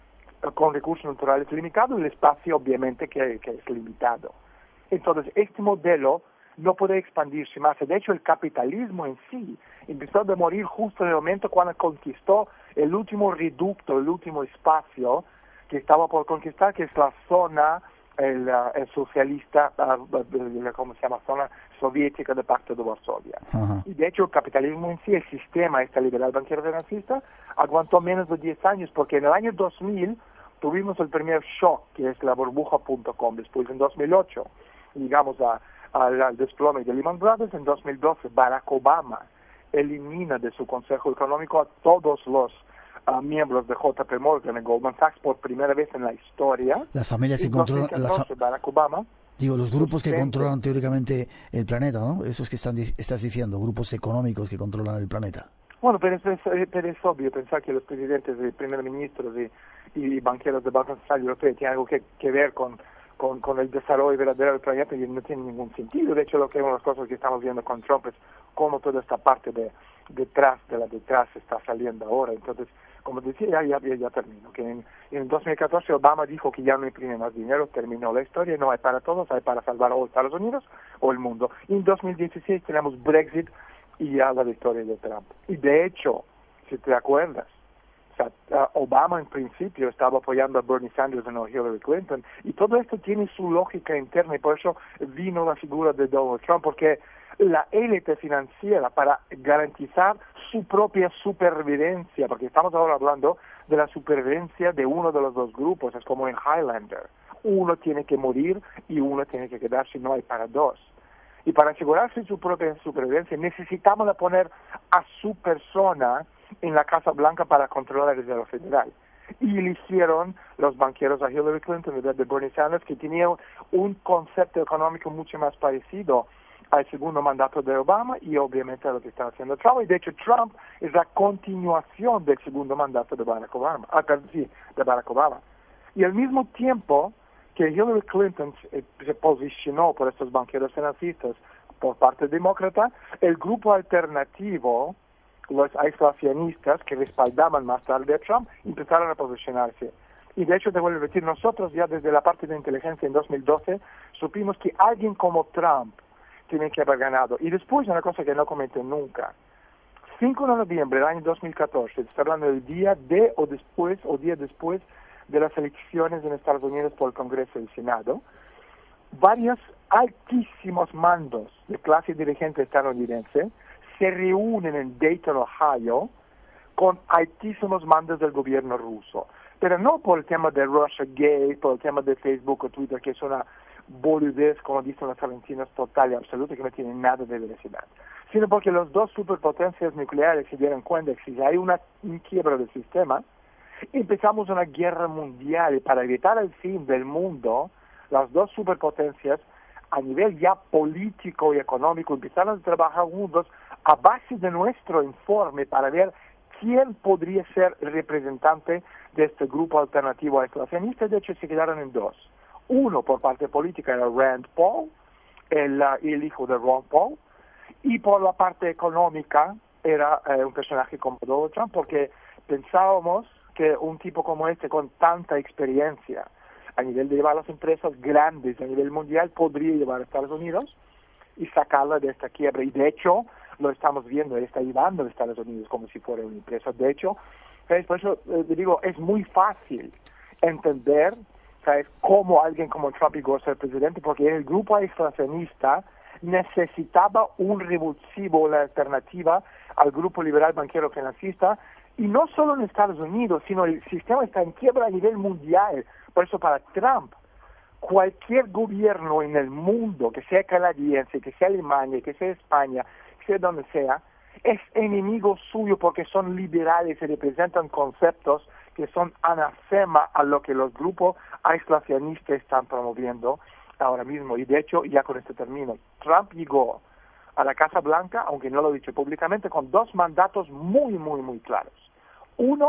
con recursos naturales limitados, y el espacio obviamente que, que es limitado. Entonces, este modelo no puede expandirse más. De hecho, el capitalismo en sí empezó a morir justo en el momento cuando conquistó el último reducto, el último espacio que estaba por conquistar, que es la zona el, uh, el socialista, uh, ¿cómo se llama? Zona soviética del Pacto de Varsovia. Uh-huh. Y de hecho el capitalismo en sí, el sistema este liberal banquero renacista, aguantó menos de diez años, porque en el año dos mil tuvimos el primer shock, que es la burbuja punto com. Después en dos mil ocho llegamos a, a, al desplome de Lehman Brothers. En dos mil doce Barack Obama elimina de su Consejo Económico a todos los Uh, miembros de J P Morgan en Goldman Sachs por primera vez en la historia. Las familias que controlan... La fa... Barack Obama... Digo, los grupos que controlan teóricamente el planeta, ¿no? Esos que están, estás diciendo, grupos económicos que controlan el planeta. Bueno, pero es, es, pero es obvio pensar que los presidentes y primeros ministros y, y banqueros del Banco Central Europeo tienen algo que, que ver con, con, con el desarrollo verdadero del planeta, y no tiene ningún sentido. De hecho, lo que una de las cosas que estamos viendo con Trump es cómo toda esta parte de detrás de la detrás está saliendo ahora. Entonces, como decía, ya, ya, ya termino, que en, en dos mil catorce Obama dijo que ya no imprime más dinero, terminó la historia, no hay para todos, hay para salvar o Estados Unidos o el mundo. Y en dos mil dieciséis tenemos Brexit y ya la victoria de Trump. Y de hecho, si te acuerdas, o sea, Obama en principio estaba apoyando a Bernie Sanders y no a Hillary Clinton, y todo esto tiene su lógica interna, y por eso vino la figura de Donald Trump, porque la élite financiera, para garantizar su propia supervivencia, porque estamos ahora hablando de la supervivencia de uno de los dos grupos, es como en Highlander, uno tiene que morir y uno tiene que quedarse, no hay para dos. Y para asegurarse su propia supervivencia necesitamos poner a su persona en la Casa Blanca para controlar la Reserva Federal. Y eligieron los banqueros a Hillary Clinton y de Bernie Sanders, que tenían un concepto económico mucho más parecido al segundo mandato de Obama y obviamente a lo que está haciendo Trump. Y de hecho Trump es la continuación del segundo mandato de Barack Obama. Ah, sí, de Barack Obama. Y al mismo tiempo que Hillary Clinton se, se posicionó por estos banqueros financistas por parte demócrata, el grupo alternativo, los aislacionistas que respaldaban más tarde a Trump, empezaron a posicionarse. Y de hecho, te vuelvo a decir, nosotros ya desde la parte de inteligencia en dos mil doce supimos que alguien como Trump tiene que haber ganado. Y después, una cosa que no comenté nunca, cinco de noviembre del año dos mil catorce, está hablando del día de o después, o día después de las elecciones en Estados Unidos por el Congreso y el Senado, varios altísimos mandos de clase dirigente estadounidense se reúnen en Dayton, Ohio, con altísimos mandos del gobierno ruso. Pero no por el tema de Russiagate, por el tema de Facebook o Twitter, que es una boludez, como dicen los argentinos, total y absoluta, que no tiene nada de veracidad, sino porque los dos superpotencias nucleares se dieron cuenta que si hay una, un quiebra del sistema, empezamos una guerra mundial, y para evitar el fin del mundo, las dos superpotencias, a nivel ya político y económico, empezaron a trabajar juntos a base de nuestro informe para ver quién podría ser el representante de este grupo alternativo aislacionista. De hecho, se quedaron en dos. Uno, por parte política, era Rand Paul, el, uh, el hijo de Ron Paul, y por la parte económica era uh, un personaje como Donald Trump, porque pensábamos que un tipo como este, con tanta experiencia a nivel de llevar las empresas grandes a nivel mundial, podría llevar a Estados Unidos y sacarla de esta quiebra. Y de hecho, lo estamos viendo, está llevando a Estados Unidos como si fuera una empresa. De hecho, ¿sabes? Por eso eh, digo, es muy fácil entender, ¿sabes?, cómo alguien como Trump llegó a ser presidente, porque el grupo aislacionista necesitaba un revulsivo, la alternativa al grupo liberal banquero financista, y no solo en Estados Unidos, sino el sistema está en quiebra a nivel mundial. Por eso para Trump, cualquier gobierno en el mundo, que sea canadiense, que sea Alemania, que sea España, que sea donde sea, es enemigo suyo porque son liberales y representan conceptos que son anafema a lo que los grupos aislacionistas están promoviendo ahora mismo. Y de hecho, ya con este término, Trump llegó a la Casa Blanca, aunque no lo ha dicho públicamente, con dos mandatos muy, muy, muy claros. Uno,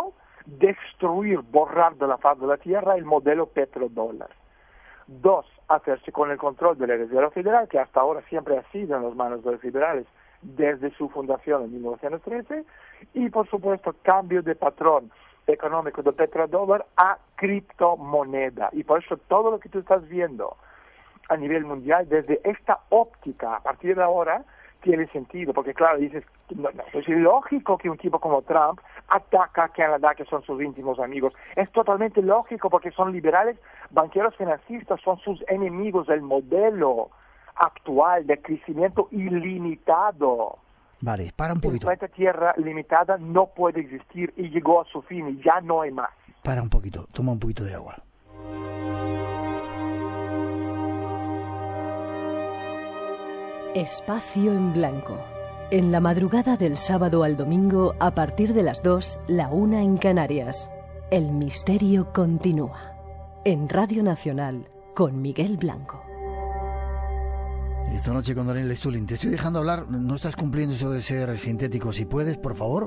destruir, borrar de la faz de la tierra el modelo petrodólar. Dos, hacerse con el control de la Reserva Federal, que hasta ahora siempre ha sido en las manos de los liberales desde su fundación en mil novecientos trece, y por supuesto cambio de patrón económico de petrodólar a criptomoneda. Y por eso todo lo que tú estás viendo a nivel mundial, desde esta óptica, a partir de ahora, tiene sentido, porque claro, dices, no, no, es lógico que un tipo como Trump ataca a Canadá, que son sus íntimos amigos. Es totalmente lógico, porque son liberales, banqueros financistas, son sus enemigos, el modelo actual de crecimiento ilimitado. Vale, para un poquito. Esta tierra limitada no puede existir y llegó a su fin y ya no hay más. Para un poquito, toma un poquito de agua. Espacio en Blanco. En la madrugada del sábado al domingo, a partir de las dos, la una en Canarias. El misterio continúa. En Radio Nacional, con Miguel Blanco. Esta noche con Daniel Stulin. Te estoy dejando hablar, no estás cumpliendo eso de ser sintético. Si puedes, por favor.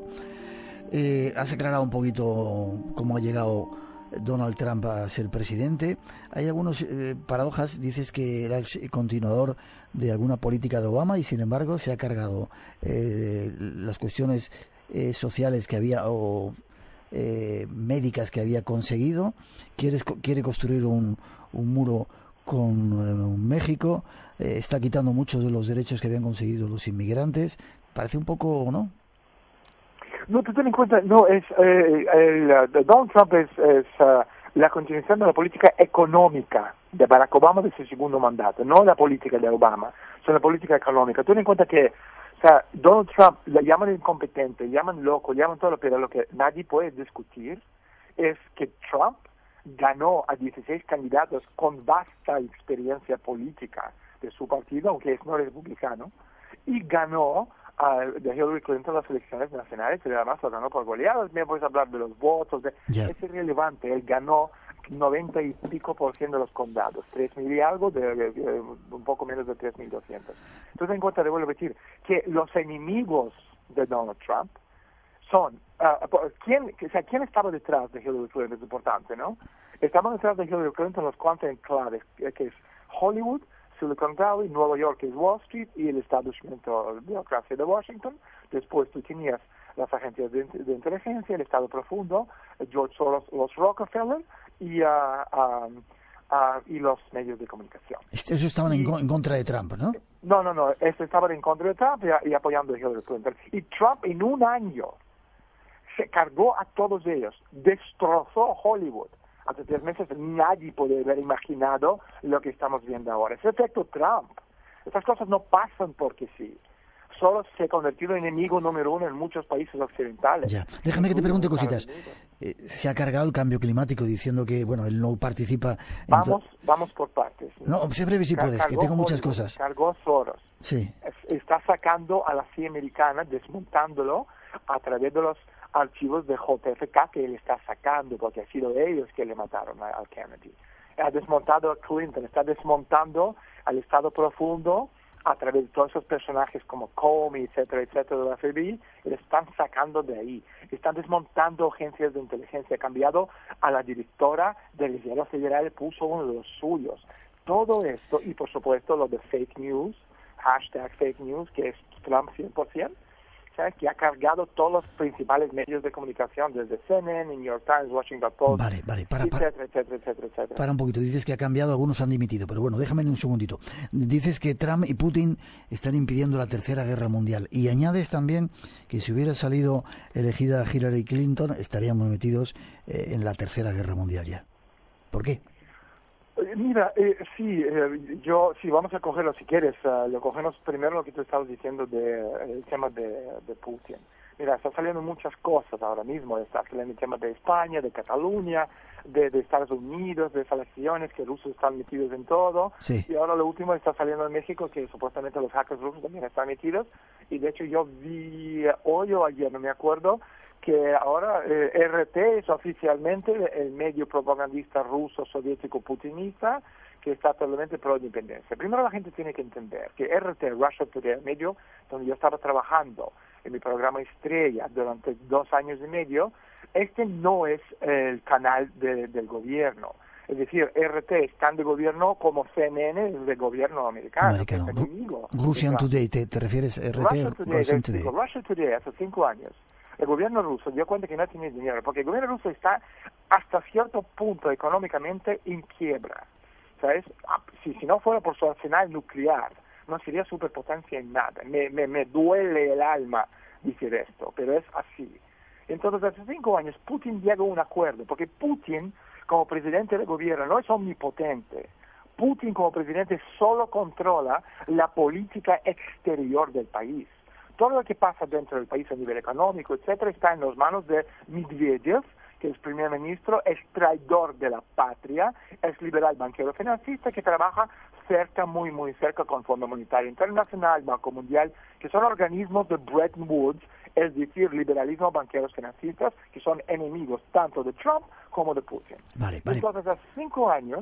Eh, has aclarado un poquito cómo ha llegado Donald Trump a ser presidente. Hay algunas eh, paradojas. Dices que era el continuador de alguna política de Obama y sin embargo se ha cargado eh, las cuestiones eh, sociales que había o eh, médicas que había conseguido. Quiere, quiere construir un, un muro con eh, México. Eh, está quitando muchos de los derechos que habían conseguido los inmigrantes. Parece un poco, ¿no? No, tú ten en cuenta, no, es, eh, el, uh, Donald Trump es, es uh, la continuación de la política económica de Barack Obama de su segundo mandato, no la política de Obama, sino la política económica. Ten en cuenta que, o sea, Donald Trump le llaman incompetente, llaman loco, llaman todo, pero lo que nadie puede discutir es que Trump ganó a dieciséis candidatos con vasta experiencia política de su partido, aunque es no republicano, y ganó Uh, de Hillary Clinton las elecciones nacionales y además lo ganó por goleadas. Me puedes hablar de los votos, de... yeah. Es irrelevante. Él ganó noventa y pico por ciento de los condados, tres mil y algo, de, de, de, un poco menos de tres mil doscientos. Entonces, en cuenta, debo repetir que los enemigos de Donald Trump son, uh, ¿quién, o sea, ¿quién estaba detrás de Hillary Clinton? Es importante, ¿no? Estaban detrás de Hillary Clinton los cuantos enclaves, que es Hollywood, Silicon Valley, Nueva York es Wall Street y el establecimiento de burocracia de Washington. Después tú tenías las agencias de, de inteligencia, el Estado profundo, George Soros, los Rockefeller y, uh, uh, uh, y los medios de comunicación. Esos estaban y, en, en contra de Trump, ¿no? No, no, no. Estos estaban en contra de Trump y, y apoyando a Hillary Clinton. Y Trump en un año se cargó a todos ellos, destrozó Hollywood. Hace tres meses nadie puede haber imaginado lo que estamos viendo ahora. Es el efecto Trump. Estas cosas no pasan porque sí. Solo se ha convertido en enemigo número uno en muchos países occidentales. Ya. Déjame que te pregunte cositas. Eh, se ha cargado el cambio climático diciendo que, bueno, él no participa... En vamos, vamos por partes. No, no sé breve si puedes, cargó que tengo muchas Hollywood, cosas. Cargó Soros. Sí. Está sacando a la C I A americana, desmontándolo a través de los archivos de J F K que él está sacando, porque ha sido ellos que le mataron a, a Kennedy. Ha desmontado a Clinton, está desmontando al Estado profundo a través de todos esos personajes como Comey, etcétera, etcétera, de la F B I, y le están sacando de ahí. Están desmontando agencias de inteligencia. Ha cambiado a la directora de la Reserva Federal, puso uno de los suyos. Todo esto, y por supuesto lo de fake news, hashtag fake news, que es Trump cien por ciento, ¿sabes? Que ha cargado todos los principales medios de comunicación, desde C N N, New York Times, Washington Post, vale, vale, para, para, etcétera, etcétera, etcétera, etcétera. Para un poquito, dices que ha cambiado, algunos han dimitido, pero bueno, déjame un segundito. Dices que Trump y Putin están impidiendo la tercera guerra mundial y añades también que si hubiera salido elegida Hillary Clinton estaríamos metidos eh, en la tercera guerra mundial ya. ¿Por qué? Mira, eh, sí, eh, yo, sí, vamos a cogerlo si quieres. Uh, lo cogemos primero lo que tú estabas diciendo de el tema de, de Putin. Mira, está saliendo muchas cosas ahora mismo. Está saliendo el tema de España, de Cataluña, de, de Estados Unidos, de elecciones, que rusos están metidos en todo. Sí. Y ahora lo último está saliendo en México, que supuestamente los hackers rusos también están metidos. Y de hecho yo vi hoy o ayer, no me acuerdo, que ahora eh, R T es oficialmente el medio propagandista ruso, soviético, putinista, que está totalmente pro independencia. Primero la gente tiene que entender que R T, Russia Today, medio donde yo estaba trabajando en mi programa estrella durante dos años y medio, este no es el canal de, del gobierno. Es decir, R T es tan de gobierno como C N N es de gobierno americano. americano. Ru Russian Today, ¿te, te refieres a R T? Russia Today, Russian Today. Digo, Russia Today, hace cinco años, el gobierno ruso dio cuenta que no tenía dinero, porque el gobierno ruso está hasta cierto punto económicamente en quiebra. ¿Sabes? Si, si no fuera por su arsenal nuclear, no sería superpotencia en nada. Me, me, me duele el alma decir esto, pero es así. Entonces, hace cinco años, Putin llegó a un acuerdo, porque Putin, como presidente del gobierno, no es omnipotente. Putin, como presidente, solo controla la política exterior del país. Todo lo que pasa dentro del país a nivel económico, etcétera, está en las manos de Medvedev, que es primer ministro, es traidor de la patria, es liberal banquero financista que trabaja cerca, muy, muy cerca con Fondo Monetario Internacional, Banco Mundial, que son organismos de Bretton Woods, es decir, liberalismo banqueros financistas, que son enemigos tanto de Trump como de Putin. Vale, vale. Entonces, hace cinco años,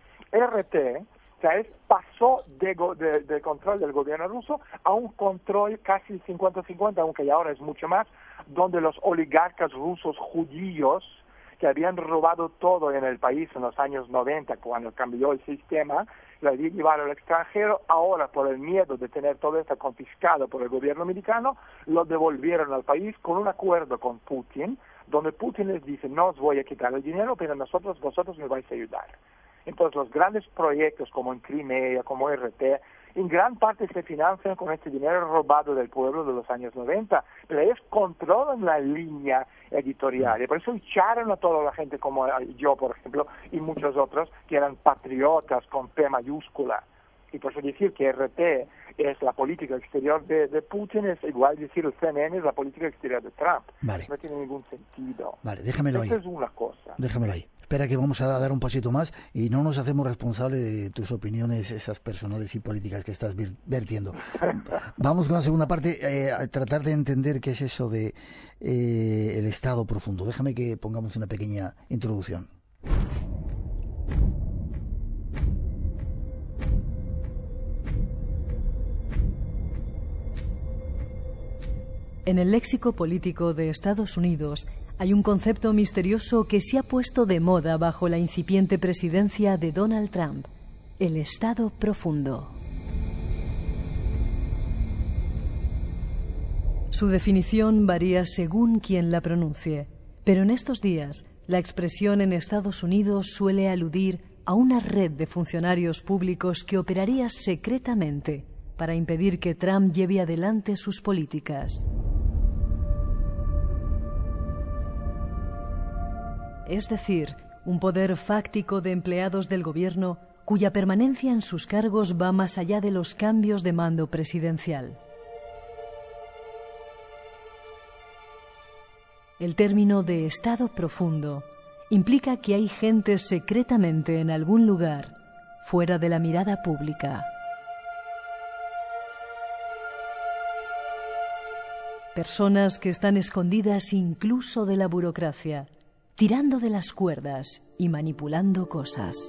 R T, ¿sabes?, pasó de, de, de control del gobierno ruso a un control casi cincuenta cincuenta, aunque ya ahora es mucho más, donde los oligarcas rusos judíos, que habían robado todo en el país en los años noventa, cuando cambió el sistema, lo habían llevado al extranjero, ahora por el miedo de tener todo esto confiscado por el gobierno americano, lo devolvieron al país con un acuerdo con Putin, donde Putin les dice, no os voy a quitar el dinero, pero nosotros, vosotros me vais a ayudar. Entonces los grandes proyectos como en Crimea, como R T, en gran parte se financian con este dinero robado del pueblo de los años noventa, pero ellos controlan la línea editorial, y por eso echaron a toda la gente como yo, por ejemplo, y muchos otros que eran patriotas con P mayúscula. Y por eso decir que R T es la política exterior de, de Putin es igual decir el C N N es la política exterior de Trump. Vale. No tiene ningún sentido. Vale, déjamelo ahí. Eso es una cosa. Déjamelo ahí. Espera que vamos a dar un pasito más y no nos hacemos responsables de tus opiniones, esas personales y políticas que estás vertiendo. Vamos con la segunda parte, eh, a tratar de entender qué es eso de eh, el estado profundo. Déjame que pongamos una pequeña introducción. En el léxico político de Estados Unidos hay un concepto misterioso que se ha puesto de moda bajo la incipiente presidencia de Donald Trump: el estado profundo. Su definición varía según quien la pronuncie, pero en estos días la expresión en Estados Unidos suele aludir a una red de funcionarios públicos que operaría secretamente para impedir que Trump lleve adelante sus políticas. Es decir, un poder fáctico de empleados del gobierno cuya permanencia en sus cargos va más allá de los cambios de mando presidencial. El término de estado profundo implica que hay gente secretamente en algún lugar, fuera de la mirada pública. Personas que están escondidas incluso de la burocracia, tirando de las cuerdas y manipulando cosas.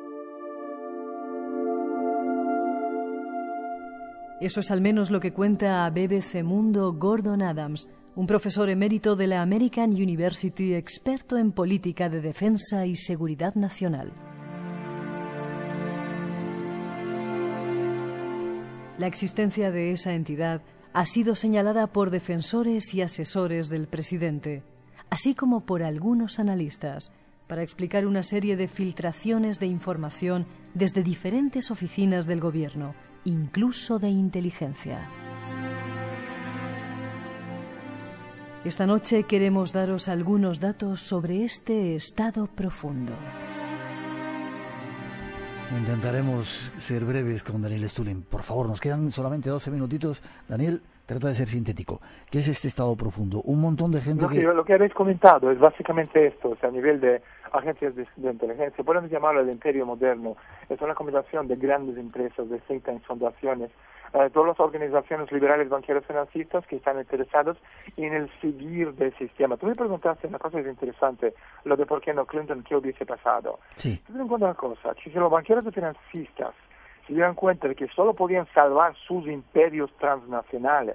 Eso es al menos lo que cuenta a B B C Mundo Gordon Adams, un profesor emérito de la American University, experto en política de defensa y seguridad nacional. La existencia de esa entidad ha sido señalada por defensores y asesores del presidente, así como por algunos analistas, para explicar una serie de filtraciones de información desde diferentes oficinas del gobierno, incluso de inteligencia. Esta noche queremos daros algunos datos sobre este estado profundo. Intentaremos ser breves con Daniel Stulin. Por favor, nos quedan solamente doce minutitos. Daniel, trata de ser sintético. ¿Qué es este estado profundo? Un montón de gente lo que... que... Lo que habéis comentado es básicamente esto, o sea, a nivel de agencias de, de inteligencia, podemos llamarlo el imperio moderno. Es una combinación de grandes empresas, de think tanks, fundaciones, eh, todas las organizaciones liberales, banqueros, financistas que están interesados en el seguir del sistema. Tú me preguntaste una cosa interesante, lo de por qué no Clinton, qué hubiese pasado. Sí. Ten en cuenta una cosa, si los banqueros y financistas se dieron cuenta de que solo podían salvar sus imperios transnacionales,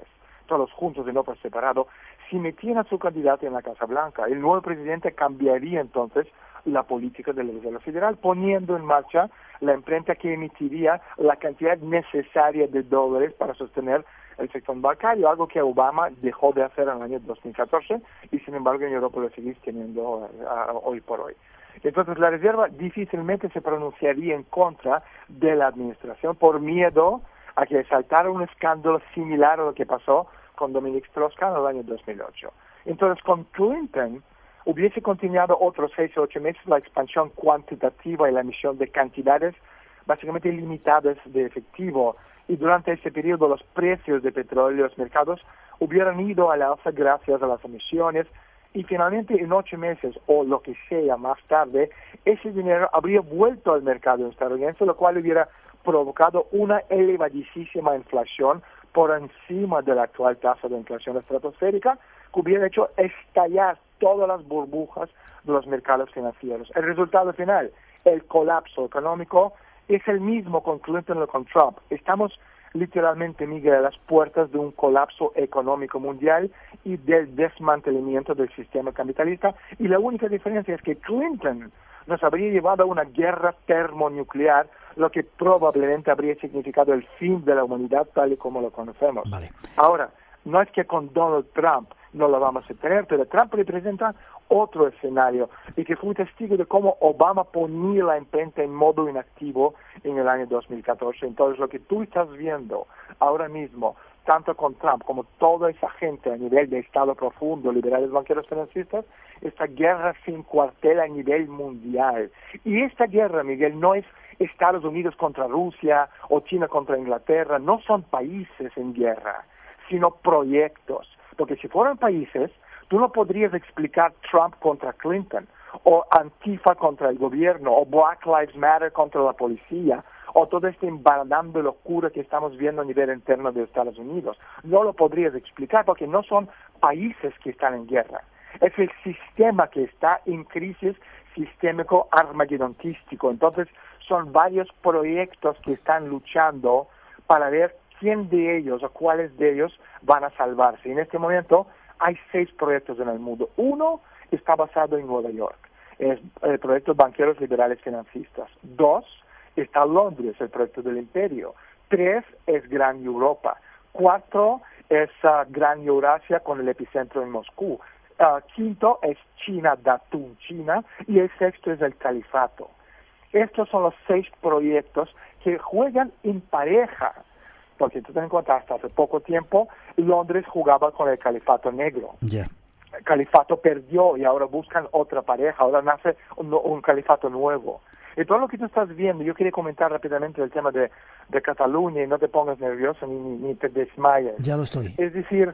todos juntos y no por separado, si metían a su candidato en la Casa Blanca. El nuevo presidente cambiaría entonces la política de la Reserva Federal, poniendo en marcha la imprenta que emitiría la cantidad necesaria de dólares para sostener el sector bancario, algo que Obama dejó de hacer en el año dos mil catorce y sin embargo en Europa lo sigue teniendo uh, hoy por hoy. Entonces la Reserva difícilmente se pronunciaría en contra de la administración por miedo a que saltara un escándalo similar a lo que pasó con Dominic Strauss-Kahn en el año dos mil ocho. Entonces con Clinton hubiese continuado otros seis o ocho meses la expansión cuantitativa y la emisión de cantidades básicamente limitadas de efectivo, y durante ese periodo los precios de petróleo en los mercados hubieran ido a la alza gracias a las emisiones, y finalmente en ocho meses o lo que sea más tarde, ese dinero habría vuelto al mercado estadounidense, lo cual hubiera provocado una elevadísima inflación por encima de la actual tasa de inflación estratosférica, que hubiera hecho estallar todas las burbujas de los mercados financieros. El resultado final, el colapso económico, es el mismo con Clinton o con Trump. Estamos literalmente, Miguel, a las puertas de un colapso económico mundial y del desmantelamiento del sistema capitalista, y la única diferencia es que Clinton nos habría llevado a una guerra termonuclear, lo que probablemente habría significado el fin de la humanidad tal y como lo conocemos. Vale. Ahora, no es que con Donald Trump no lo vamos a tener, pero Trump representa otro escenario y que fue testigo de cómo Obama ponía la imprenta en modo inactivo en el año dos mil catorce. Entonces, lo que tú estás viendo ahora mismo, tanto con Trump como toda esa gente a nivel de Estado profundo, liberales, banqueros, financistas, esta guerra sin cuartel a nivel mundial. Y esta guerra, Miguel, no es Estados Unidos contra Rusia o China contra Inglaterra, no son países en guerra, sino proyectos. Porque si fueran países, tú no podrías explicar Trump contra Clinton, o Antifa contra el gobierno, o Black Lives Matter contra la policía, o todo este embaradán de locura que estamos viendo a nivel interno de Estados Unidos. No lo podrías explicar porque no son países que están en guerra. Es el sistema que está en crisis sistémico armagedontístico. Entonces, son varios proyectos que están luchando para ver quién de ellos o cuáles de ellos van a salvarse. En este momento hay seis proyectos en el mundo. Uno está basado en Nueva York, es el proyecto Banqueros Liberales Financistas. Dos, está Londres, el proyecto del Imperio. Tres, es Gran Europa. Cuatro, es uh, Gran Eurasia con el epicentro en Moscú. Uh, quinto, es China, Datun, China. Y el sexto es el Califato. Estos son los seis proyectos que juegan en pareja. Porque tú ten en cuenta, hasta hace poco tiempo, Londres jugaba con el Califato Negro. Yeah. El Califato perdió y ahora buscan otra pareja, ahora nace un, un Califato nuevo. Y todo lo que tú estás viendo, yo quería comentar rápidamente el tema de, de Cataluña, y no te pongas nervioso ni, ni, ni te desmayes. Ya lo estoy. Es decir,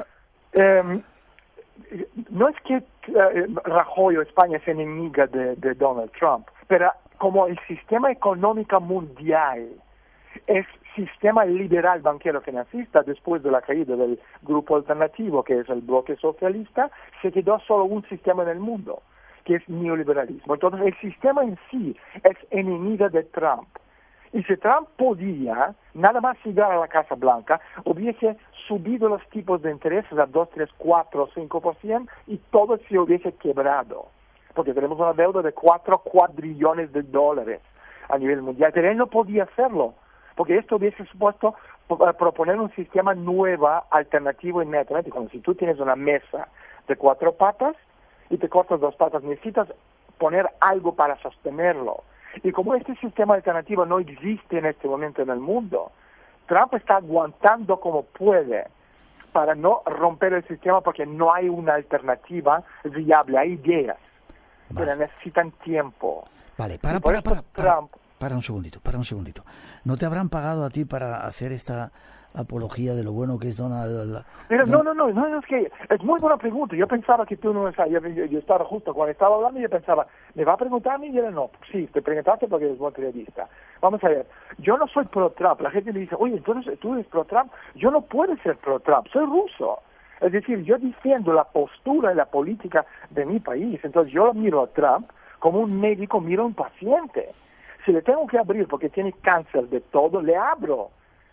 eh, no es que eh, Rajoy o España es enemiga de, de Donald Trump, pero como el sistema económico mundial es sistema liberal banquero financista, después de la caída del grupo alternativo que es el bloque socialista, se quedó solo un sistema en el mundo, que es neoliberalismo. Entonces el sistema en sí es enemigo de Trump. Y si Trump podía, nada más llegar a la Casa Blanca, hubiese subido los tipos de intereses a dos, tres, cuatro, cinco por ciento y todo se hubiese quebrado. Porque tenemos una deuda de cuatro cuadrillones de dólares a nivel mundial. Pero él no podía hacerlo, porque esto hubiese supuesto proponer un sistema nuevo, alternativo inmediatamente. Como si tú tienes una mesa de cuatro patas y te cortas dos patas, necesitas poner algo para sostenerlo. Y como este sistema alternativo no existe en este momento en el mundo, Trump está aguantando como puede para no romper el sistema, porque no hay una alternativa viable, hay ideas, vale, pero necesitan tiempo. Vale, para, para, para, para, Trump, para un segundito, para un segundito. ¿No te habrán pagado a ti para hacer esta apología de lo bueno que es Donald? Pero no, no, no, no, no, es que es muy buena pregunta. Yo pensaba que tú no sabías, yo, yo, yo estaba justo cuando estaba hablando y yo pensaba, ¿me va a preguntar a mí? Y yo no, sí, te preguntaste porque eres buen periodista. Vamos a ver, yo no soy pro-Trump. La gente me dice, oye, entonces tú eres pro-Trump. Yo no puedo ser pro-Trump, soy ruso. Es decir, yo defiendo la postura y la política de mi país. Entonces yo miro a Trump como un médico mira a un paciente. Si le tengo que abrir porque tiene cáncer de todo, le abro.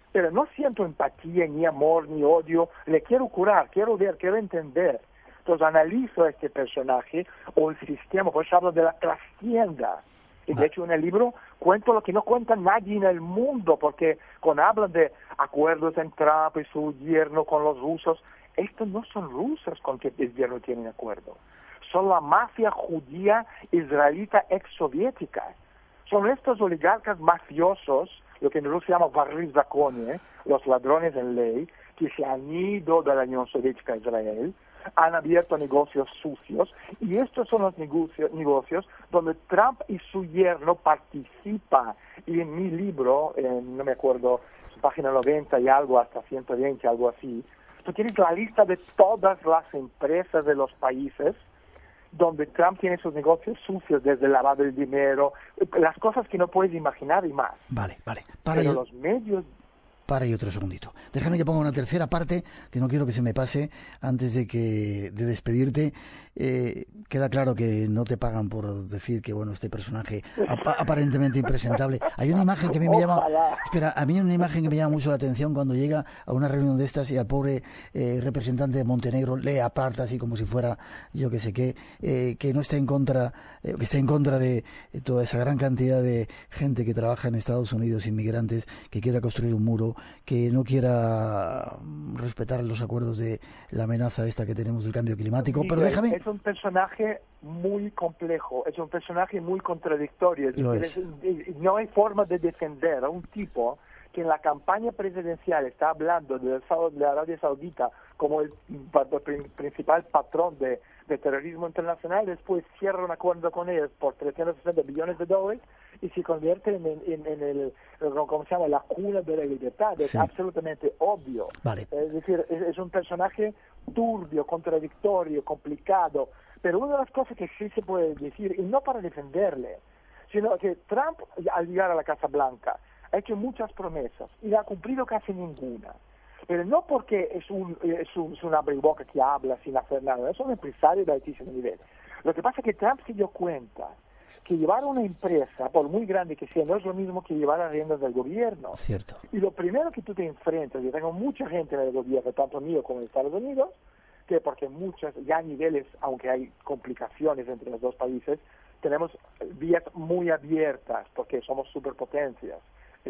pero no siento empatía, ni amor, ni odio. Le quiero curar, quiero ver, quiero entender. Entonces analizo a este personaje o el sistema, por eso hablo de la trastienda. Y de hecho en el libro cuento lo que no cuenta nadie en el mundo, porque cuando hablan de acuerdos en Trump y su yerno con los rusos, estos no son rusos con que el yerno tiene acuerdo. Son la mafia judía israelita ex-soviética. Son estos oligarcas mafiosos, lo que en Rusia se llama varriz zakoni, ¿eh? los ladrones en ley, que se han ido de la Unión Soviética a Israel, han abierto negocios sucios, y estos son los negocios, negocios donde Trump y su yerno participan. Y en mi libro, en, no me acuerdo, página noventa y algo hasta ciento veinte, algo así, tú tienes la lista de todas las empresas de los países donde Trump tiene sus negocios sucios, desde el lavado del dinero, las cosas que no puedes imaginar y más. Vale, vale. Para Pero yo... los medios... Para y otro segundito. Déjame que ponga una tercera parte, que no quiero que se me pase antes de que de despedirte. Eh, queda claro que no te pagan por decir que, bueno, este personaje ap aparentemente impresentable. Hay una imagen que a mí me llama... Espera, a mí hay una imagen que me llama mucho la atención cuando llega a una reunión de estas y al pobre eh, representante de Montenegro le aparta así como si fuera yo que sé qué, eh, que no está en contra, eh, que está en contra de eh, toda esa gran cantidad de gente que trabaja en Estados Unidos, inmigrantes, que quiera construir un muro, que no quiera respetar los acuerdos de la amenaza esta que tenemos del cambio climático. Pero déjame... Es un personaje muy complejo, es un personaje muy contradictorio. Lo es. No hay forma de defender a un tipo que en la campaña presidencial está hablando de la Arabia Saudita como el principal patrón de, de terrorismo internacional, después cierra un acuerdo con ellos por trescientos sesenta billones de dólares y se convierte en, en, en el, ¿cómo se llama?, la cuna de la libertad. Sí. Es absolutamente obvio. Vale. Es decir, es, es un personaje turbio, contradictorio, complicado, pero una de las cosas que sí se puede decir, y no para defenderle, sino que Trump, al llegar a la Casa Blanca, ha hecho muchas promesas y no ha cumplido casi ninguna. Pero no porque es un, es un, es un abriboca que habla sin hacer nada, es un empresario de altísimo nivel. Lo que pasa es que Trump se dio cuenta que llevar una empresa, por muy grande que sea, no es lo mismo que llevar las riendas del gobierno. Cierto. Y lo primero que tú te enfrentas, yo tengo mucha gente en el gobierno, tanto mío como en Estados Unidos, que porque muchas, ya a niveles, aunque hay complicaciones entre los dos países, tenemos vías muy abiertas, porque somos superpotencias,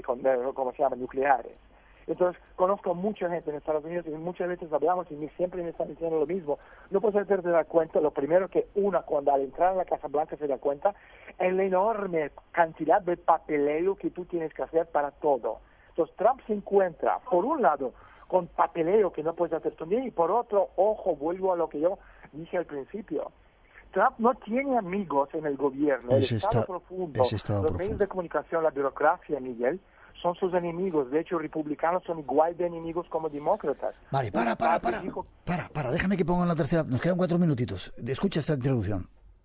como se llama, nucleares. Entonces, conozco mucha gente en Estados Unidos y muchas veces hablamos y siempre me están diciendo lo mismo. No puedes hacerte dar cuenta, lo primero que una, cuando al entrar a la Casa Blanca se da cuenta, es la enorme cantidad de papeleo que tú tienes que hacer para todo. Entonces, Trump se encuentra, por un lado, con papeleo que no puedes hacer tú bien, y por otro, ojo, vuelvo a lo que yo dije al principio. Trump no tiene amigos en el gobierno, el Estado profundo, los medios de comunicación, la burocracia, Miguel, son sus enemigos. De hecho, republicanos son igual de enemigos como demócratas. Vale, para, para, para, dijo... para, para, déjame que ponga en la tercera, nos quedan cuatro minutitos. Escucha esta introducción.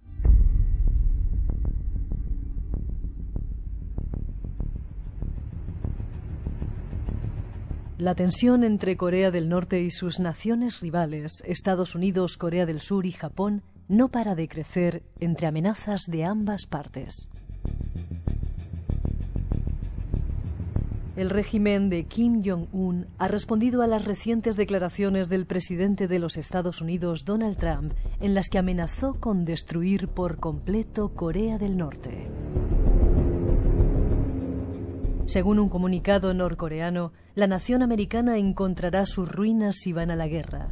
La tensión entre Corea del Norte y sus naciones rivales, Estados Unidos, Corea del Sur y Japón, no para de crecer entre amenazas de ambas partes. El régimen de Kim Jong-un ha respondido a las recientes declaraciones del presidente de los Estados Unidos, Donald Trump, en las que amenazó con destruir por completo Corea del Norte. Según un comunicado norcoreano, la nación americana encontrará sus ruinas si van a la guerra.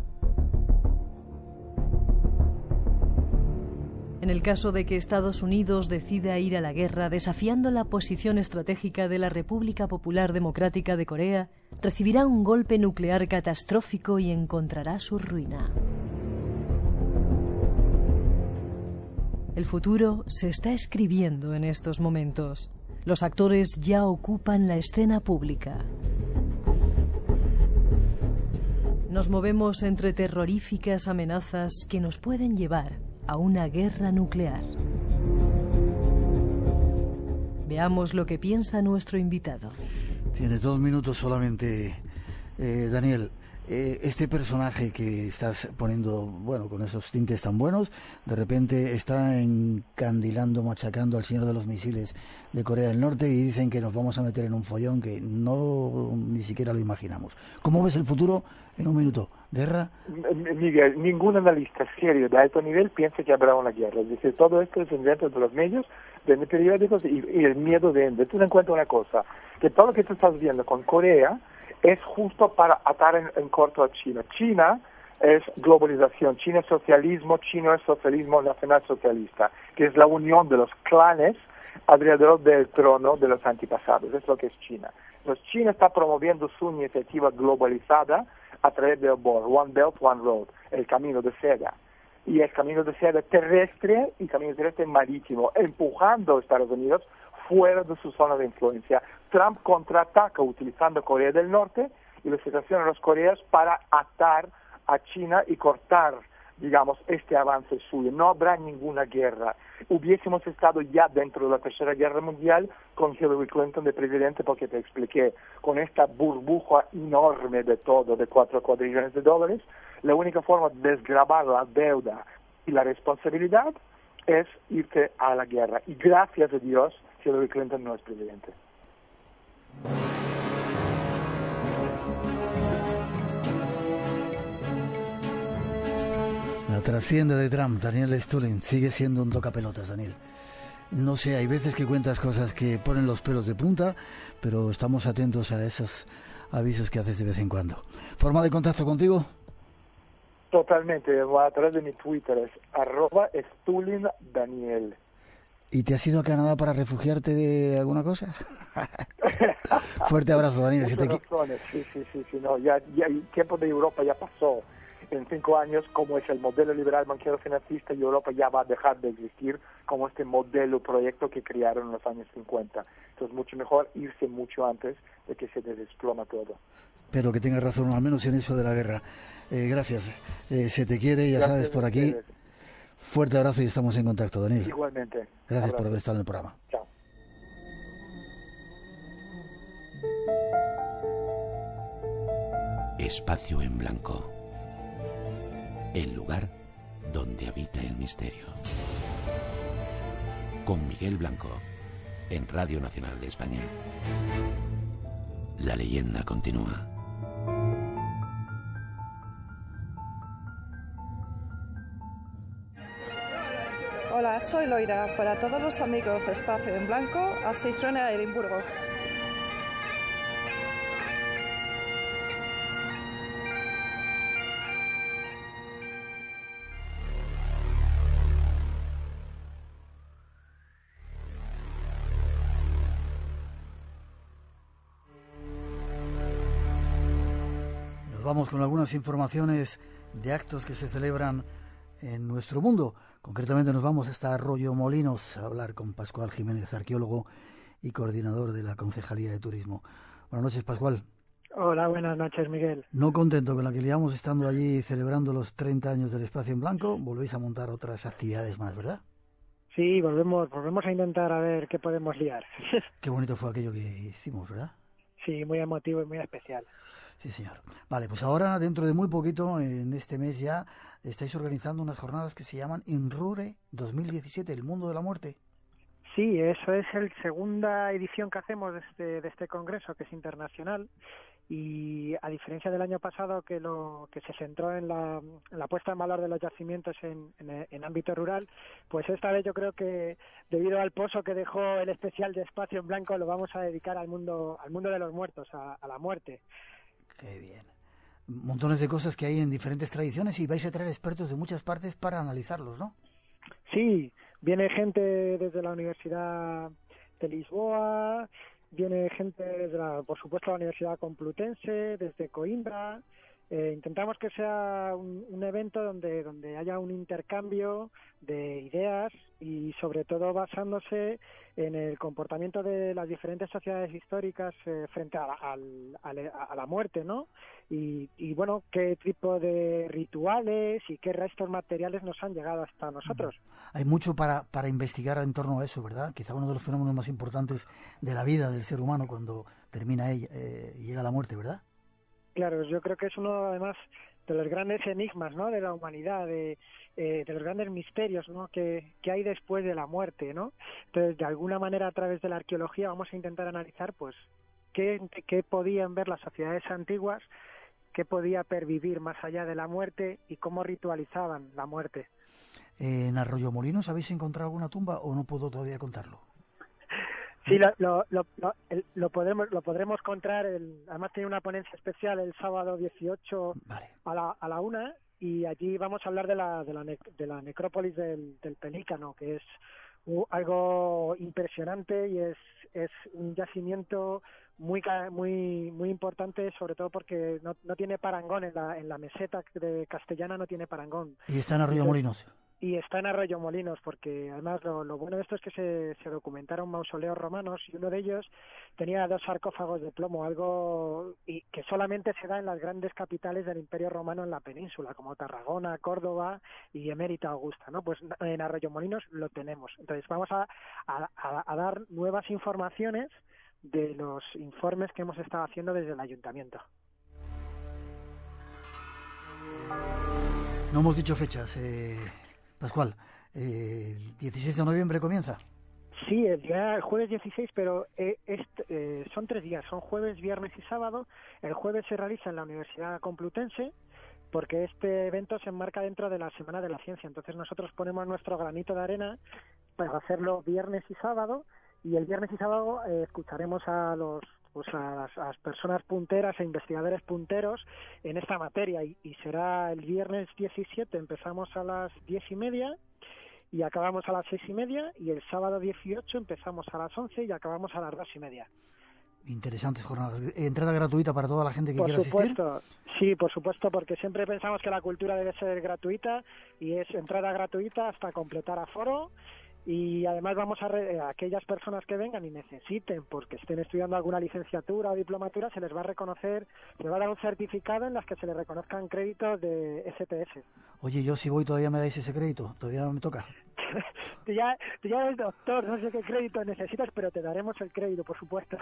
En el caso de que Estados Unidos decida ir a la guerra desafiando la posición estratégica de la República Popular Democrática de Corea, recibirá un golpe nuclear catastrófico y encontrará su ruina. El futuro se está escribiendo en estos momentos. Los actores ya ocupan la escena pública. Nos movemos entre terroríficas amenazas que nos pueden llevar a una guerra nuclear. Veamos lo que piensa nuestro invitado. Tienes dos minutos solamente, eh, Daniel. eh, este personaje que estás poniendo, bueno, con esos tintes tan buenos, de repente está encandilando, machacando al señor de los misiles de Corea del Norte y dicen que nos vamos a meter en un follón que no ni siquiera lo imaginamos. ¿Cómo ves el futuro en un minuto? ¿Guerra? Miguel, ningún analista serio de alto nivel piensa que habrá una guerra. Es decir, todo esto es invento de los medios, de los periódicos y, y el miedo vende. Tú ten en cuenta una cosa, que todo lo que tú estás viendo con Corea es justo para atar en, en corto a China. China es globalización, China es socialismo, China es socialismo nacional socialista, que es la unión de los clanes alrededor del trono de los antepasados. Es lo que es China. Entonces, China está promoviendo su iniciativa globalizada a través del B O R, One Belt, One Road, el camino de seda. Y el camino de seda terrestre y camino terrestre marítimo, empujando a Estados Unidos fuera de su zona de influencia. Trump contraataca utilizando Corea del Norte y la situación de los coreanos para atar a China y cortar, digamos, este avance suyo. No habrá ninguna guerra. Hubiésemos estado ya dentro de la Tercera Guerra Mundial con Hillary Clinton de presidente, porque te expliqué, con esta burbuja enorme de todo, de cuatro cuadrillones de dólares, la única forma de desgravar la deuda y la responsabilidad es irte a la guerra. Y gracias a Dios, Hillary Clinton no es presidente. La trascienda de Trump, Daniel Stulin, sigue siendo un tocapelotas, Daniel. No sé, hay veces que cuentas cosas que ponen los pelos de punta, pero estamos atentos a esos avisos que haces de vez en cuando. ¿Forma de contacto contigo? Totalmente, a través de mi Twitter es arroba Stulin Daniel. ¿Y te has ido a Canadá para refugiarte de alguna cosa? Fuerte abrazo, Daniel. Muchas razones, sí, sí, sí, sí, no, ya, ya el tiempo de Europa ya pasó. En cinco años, como es el modelo liberal banquero financista, y Europa ya va a dejar de existir como este modelo proyecto que crearon en los años cincuenta. Entonces, mucho mejor irse mucho antes de que se desploma todo. Pero que tengas razón, al menos en eso de la guerra. Eh, gracias. Eh, se te quiere, ya gracias sabes, por aquí. Ustedes. Fuerte abrazo y estamos en contacto, Daniel. Igualmente. Gracias abrazo. Por haber estado en el programa. Chao. Espacio en blanco. El lugar donde habita el misterio. Con Miguel Blanco, en Radio Nacional de España. La leyenda continúa. Hola, soy Loira. Para todos los amigos de Espacio en Blanco, así suena Edimburgo. Vamos con algunas informaciones de actos que se celebran en nuestro mundo. Concretamente nos vamos hasta Arroyo Molinos a hablar con Pascual Jiménez, arqueólogo y coordinador de la Concejalía de Turismo. Buenas noches, Pascual. Hola, buenas noches, Miguel. No contento con la que liamos estando allí celebrando los treinta años del Espacio en Blanco, volvéis a montar otras actividades más, ¿verdad? Sí, volvemos, volvemos a intentar a ver qué podemos liar. Qué bonito fue aquello que hicimos, ¿verdad? Sí, muy emotivo y muy especial. Sí, señor. Vale, pues ahora, dentro de muy poquito, en este mes ya, estáis organizando unas jornadas que se llaman INRURE dos mil diecisiete, el mundo de la muerte. Sí, eso es la segunda edición que hacemos de este, de este congreso, que es internacional, y a diferencia del año pasado, que lo que se centró en la, en la puesta en valor de los yacimientos en, en, en ámbito rural, pues esta vez yo creo que, debido al pozo que dejó el especial de Espacio en Blanco, lo vamos a dedicar al mundo, al mundo de los muertos, a, a la muerte. Qué bien. Montones de cosas que hay en diferentes tradiciones y vais a traer expertos de muchas partes para analizarlos, ¿no? Sí, viene gente desde la Universidad de Lisboa, viene gente, desde la, por supuesto, la Universidad Complutense, desde Coimbra. Eh, intentamos que sea un, un evento donde, donde haya un intercambio de ideas y sobre todo basándose en el comportamiento de las diferentes sociedades históricas eh, frente a la, al, a, la, a la muerte, ¿no? Y, y bueno, qué tipo de rituales y qué restos materiales nos han llegado hasta nosotros. Hay mucho para, para investigar en torno a eso, ¿verdad? Quizá uno de los fenómenos más importantes de la vida del ser humano cuando termina ella, eh, y llega la muerte, ¿verdad? Claro, yo creo que es uno, además, de los grandes enigmas, ¿no?, de la humanidad, de, eh, de los grandes misterios, ¿no?, que, que hay después de la muerte, ¿no? Entonces, de alguna manera, a través de la arqueología vamos a intentar analizar, pues, qué, qué podían ver las sociedades antiguas, qué podía pervivir más allá de la muerte y cómo ritualizaban la muerte. ¿En Arroyomolinos habéis encontrado alguna tumba o no puedo todavía contarlo? Sí, lo, lo, lo, lo, lo podremos lo podremos contar. El, además tiene una ponencia especial el sábado dieciocho vale. a la a la una, y allí vamos a hablar de la de la, ne, de la necrópolis del, del Pelícano, que es uh, algo impresionante y es es un yacimiento muy muy muy importante, sobre todo porque no, no tiene parangón en la en la meseta de castellana, no tiene parangón. Y está en Arroyomolinos. Y está en Arroyomolinos, porque además lo, lo bueno de esto es que se, se documentaron mausoleos romanos, y uno de ellos tenía dos sarcófagos de plomo, algo y que solamente se da en las grandes capitales del Imperio Romano en la península, como Tarragona, Córdoba y Emérita Augusta, ¿no? Pues en Arroyomolinos lo tenemos. Entonces vamos a, a, a dar nuevas informaciones de los informes que hemos estado haciendo desde el ayuntamiento. No hemos dicho fechas, eh... Pascual, eh, ¿el dieciséis de noviembre comienza? Sí, el día el jueves dieciséis, pero eh, este, eh, son tres días, son jueves, viernes y sábado. El jueves se realiza en la Universidad Complutense, porque este evento se enmarca dentro de la Semana de la Ciencia. Entonces nosotros ponemos nuestro granito de arena para hacerlo viernes y sábado, y el viernes y sábado eh, escucharemos a los pues a las, a las personas punteras e investigadores punteros en esta materia, y, y será el viernes diecisiete, empezamos a las diez y media y acabamos a las seis y media, y el sábado dieciocho empezamos a las once y acabamos a las dos y media. Interesantes jornadas. ¿Entrada gratuita para toda la gente que por quiera supuesto, asistir? Sí, por supuesto, porque siempre pensamos que la cultura debe ser gratuita, y es entrada gratuita hasta completar aforo. Y además vamos a, re, a aquellas personas que vengan y necesiten, porque estén estudiando alguna licenciatura o diplomatura, se les va a reconocer, se les va a dar un certificado en las que se les reconozcan créditos de S T S. Oye, yo si voy todavía me dais ese crédito, todavía no me toca. tú, ya, tú ya eres doctor, no sé qué crédito necesitas, pero te daremos el crédito, por supuesto.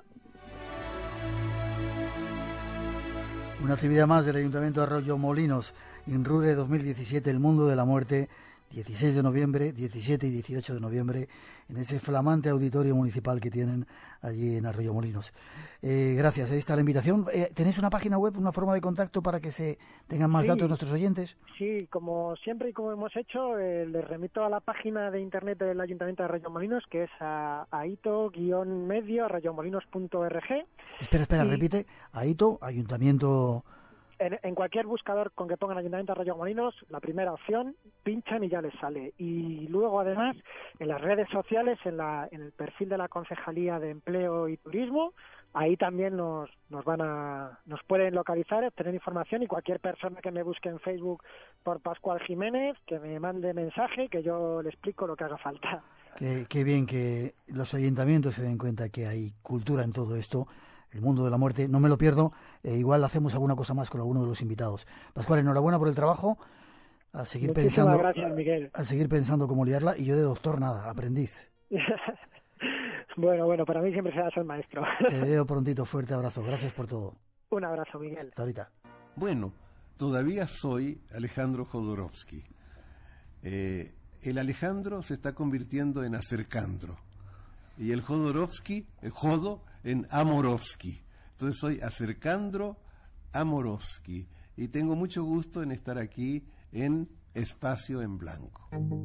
Una actividad más del Ayuntamiento de Arroyomolinos, INRURE dos mil diecisiete, el mundo de la muerte, dieciséis de noviembre, diecisiete y dieciocho de noviembre, en ese flamante auditorio municipal que tienen allí en Arroyomolinos. Eh, gracias, ahí está la invitación. Eh, ¿Tenéis una página web, una forma de contacto para que se tengan más sí, datos nuestros oyentes? Sí, como siempre y como hemos hecho, eh, les remito a la página de internet del Ayuntamiento de Arroyomolinos, que es a aito-medio arroyomolinos punto org. Espera, espera, y... repite, Aito, Ayuntamiento... En, en cualquier buscador con que pongan Ayuntamiento de Arroyomolinos, la primera opción, pinchan y ya les sale. Y luego, además, en las redes sociales, en, la, en el perfil de la Concejalía de Empleo y Turismo, ahí también nos, nos van a nos pueden localizar, obtener información, y cualquier persona que me busque en Facebook por Pascual Jiménez, que me mande mensaje, que yo le explico lo que haga falta. Qué, qué bien que los ayuntamientos se den cuenta que hay cultura en todo esto. El mundo de la muerte, no me lo pierdo. Eh, igual hacemos alguna cosa más con alguno de los invitados. Pascual, enhorabuena por el trabajo. A seguir Muchísimas pensando. Gracias, Miguel. A seguir pensando cómo liarla. Y yo de doctor nada, aprendiz. Bueno, bueno, para mí siempre serás el maestro. Te veo prontito, fuerte abrazo. Gracias por todo. Un abrazo, Miguel. Hasta ahorita. Bueno, todavía soy Alejandro Jodorowsky. Eh, el Alejandro se está convirtiendo en Acercandro. Y el Jodorowsky, el Jodo, en Amorovsky. Entonces soy Acercandro Amorovsky. Y tengo mucho gusto en estar aquí en Espacio en Blanco.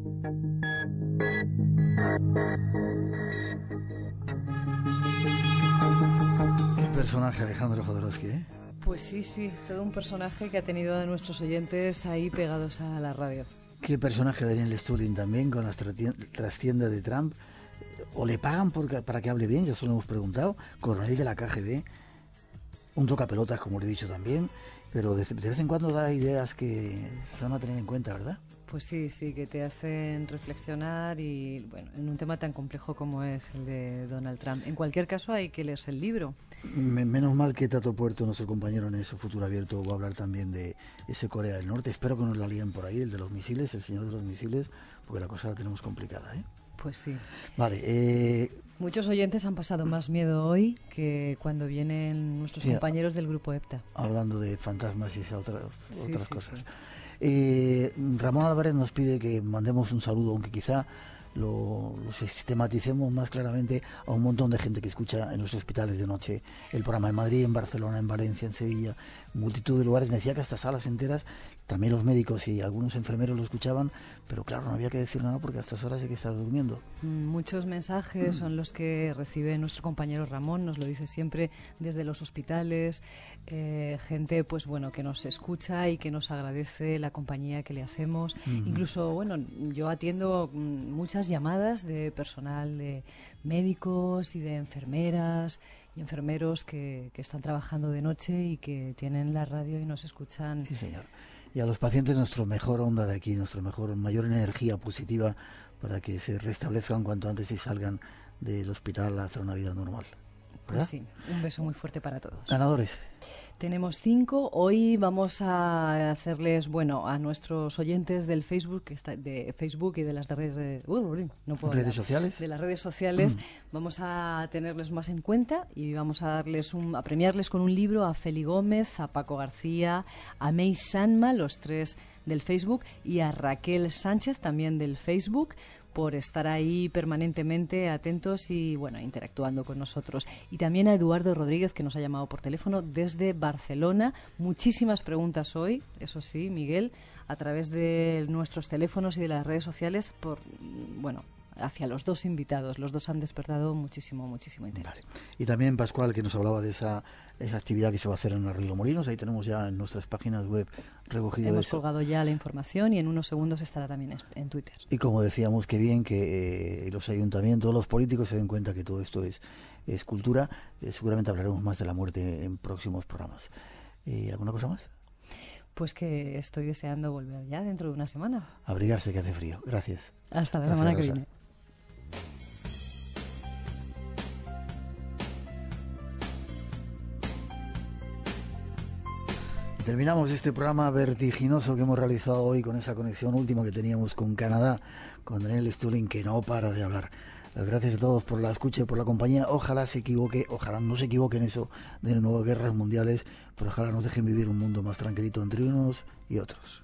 Qué personaje Alejandro Jodorowsky, ¿eh? Pues sí, sí, todo un personaje que ha tenido a nuestros oyentes ahí pegados a la radio. Qué personaje Daniel Stulin también, con las trastiendas de Trump. O le pagan por, para que hable bien, ya se lo hemos preguntado. Coronel de la K G B, un tocapelotas, como le he dicho también, pero de, de vez en cuando da ideas que se van a tener en cuenta, ¿verdad? Pues sí, sí, que te hacen reflexionar, y bueno, en un tema tan complejo como es el de Donald Trump. En cualquier caso, hay que leerse el libro. Me, menos mal que Tato Puerto, nuestro compañero en ese Futuro Abierto, va a hablar también de ese Corea del Norte. Espero que nos la líen por ahí, el de los misiles, el señor de los misiles, porque la cosa la tenemos complicada, ¿eh? Pues sí. Vale, eh, Muchos oyentes han pasado más miedo hoy que cuando vienen nuestros sí, compañeros del grupo EPTA. Hablando de fantasmas y otra, sí, otras sí, cosas. Sí. Eh, Ramón Álvarez nos pide que mandemos un saludo, aunque quizá lo, lo sistematicemos más claramente, a un montón de gente que escucha en los hospitales de noche el programa en Madrid, en Barcelona, en Valencia, en Sevilla, multitud de lugares. Me decía que hasta salas enteras, también los médicos y algunos enfermeros lo escuchaban, pero claro, no había que decir nada porque a estas horas hay que estar durmiendo. Muchos mensajes son los que recibe nuestro compañero Ramón, nos lo dice siempre desde los hospitales, eh, gente pues bueno que nos escucha y que nos agradece la compañía que le hacemos. Uh-huh. Incluso, bueno, yo atiendo muchas llamadas de personal, de médicos y de enfermeras y enfermeros que, que están trabajando de noche y que tienen la radio y nos escuchan. Sí, señor. Y a los pacientes nuestra mejor onda de aquí, nuestra mejor, mayor energía positiva para que se restablezcan cuanto antes y salgan del hospital a hacer una vida normal. ¿Verdad? Pues sí, un beso muy fuerte para todos. Ganadores. Tenemos cinco. Hoy vamos a hacerles, bueno, a nuestros oyentes del Facebook, que está, de Facebook y de las de redes, uh, no puedo redes hablar, sociales. De las redes sociales, mm. vamos a tenerles más en cuenta y vamos a darles un, a premiarles con un libro a Feli Gómez, a Paco García, a May Sanma, los tres del Facebook, y a Raquel Sánchez, también del Facebook, por estar ahí permanentemente atentos y, bueno, interactuando con nosotros. Y también a Eduardo Rodríguez, que nos ha llamado por teléfono desde Barcelona. Muchísimas preguntas hoy, eso sí, Miguel, a través de nuestros teléfonos y de las redes sociales, por, bueno, hacia los dos invitados. Los dos han despertado muchísimo, muchísimo interés. Vale. Y también Pascual, que nos hablaba de esa, esa actividad que se va a hacer en Arroyo Molinos. Ahí tenemos ya en nuestras páginas web recogido Hemos eso. colgado ya la información y en unos segundos estará también en Twitter. Y como decíamos, qué bien que eh, los ayuntamientos, los políticos se den cuenta que todo esto es, es cultura. Eh, seguramente hablaremos más de la muerte en próximos programas. Eh, ¿Alguna cosa más? Pues que estoy deseando volver ya dentro de una semana. Abrigarse, que hace frío. Gracias. Hasta la Gracias, semana Rosa. que viene. Terminamos este programa vertiginoso que hemos realizado hoy con esa conexión última que teníamos con Canadá, con Daniel Stulin, que no para de hablar. Las gracias a todos por la escucha y por la compañía. Ojalá se equivoque, ojalá no se equivoque en eso de nuevas guerras mundiales, pero ojalá nos dejen vivir un mundo más tranquilito entre unos y otros.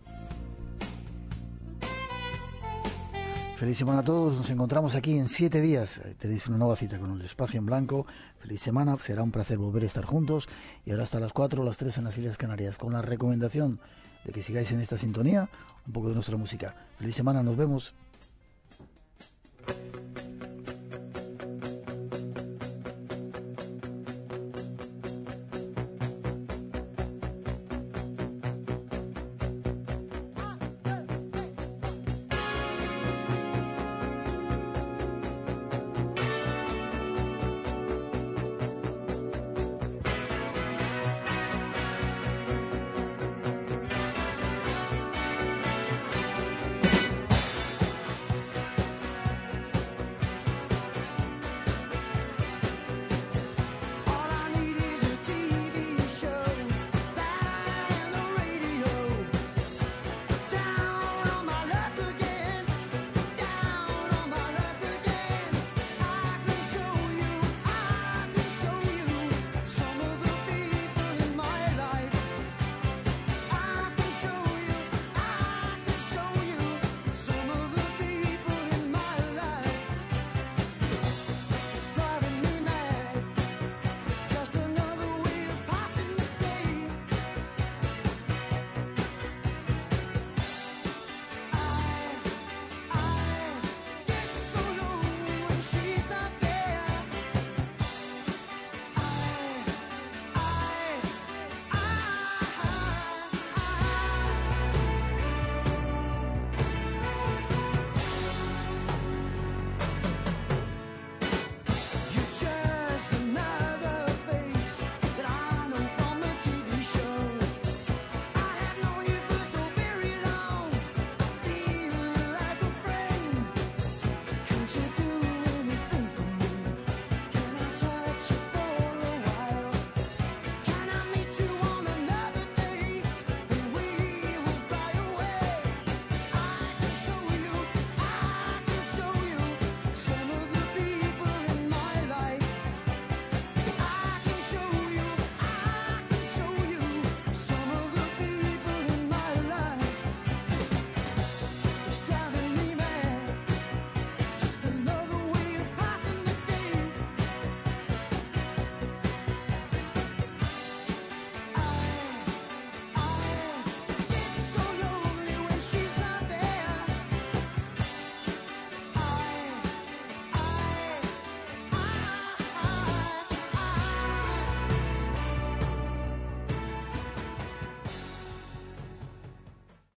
Feliz semana a todos, nos encontramos aquí en siete días. Tenéis una nueva cita con el Espacio en Blanco. Feliz semana, será un placer volver a estar juntos. Y ahora hasta las cuatro o las tres en las Islas Canarias, con la recomendación de que sigáis en esta sintonía, un poco de nuestra música. Feliz semana, nos vemos.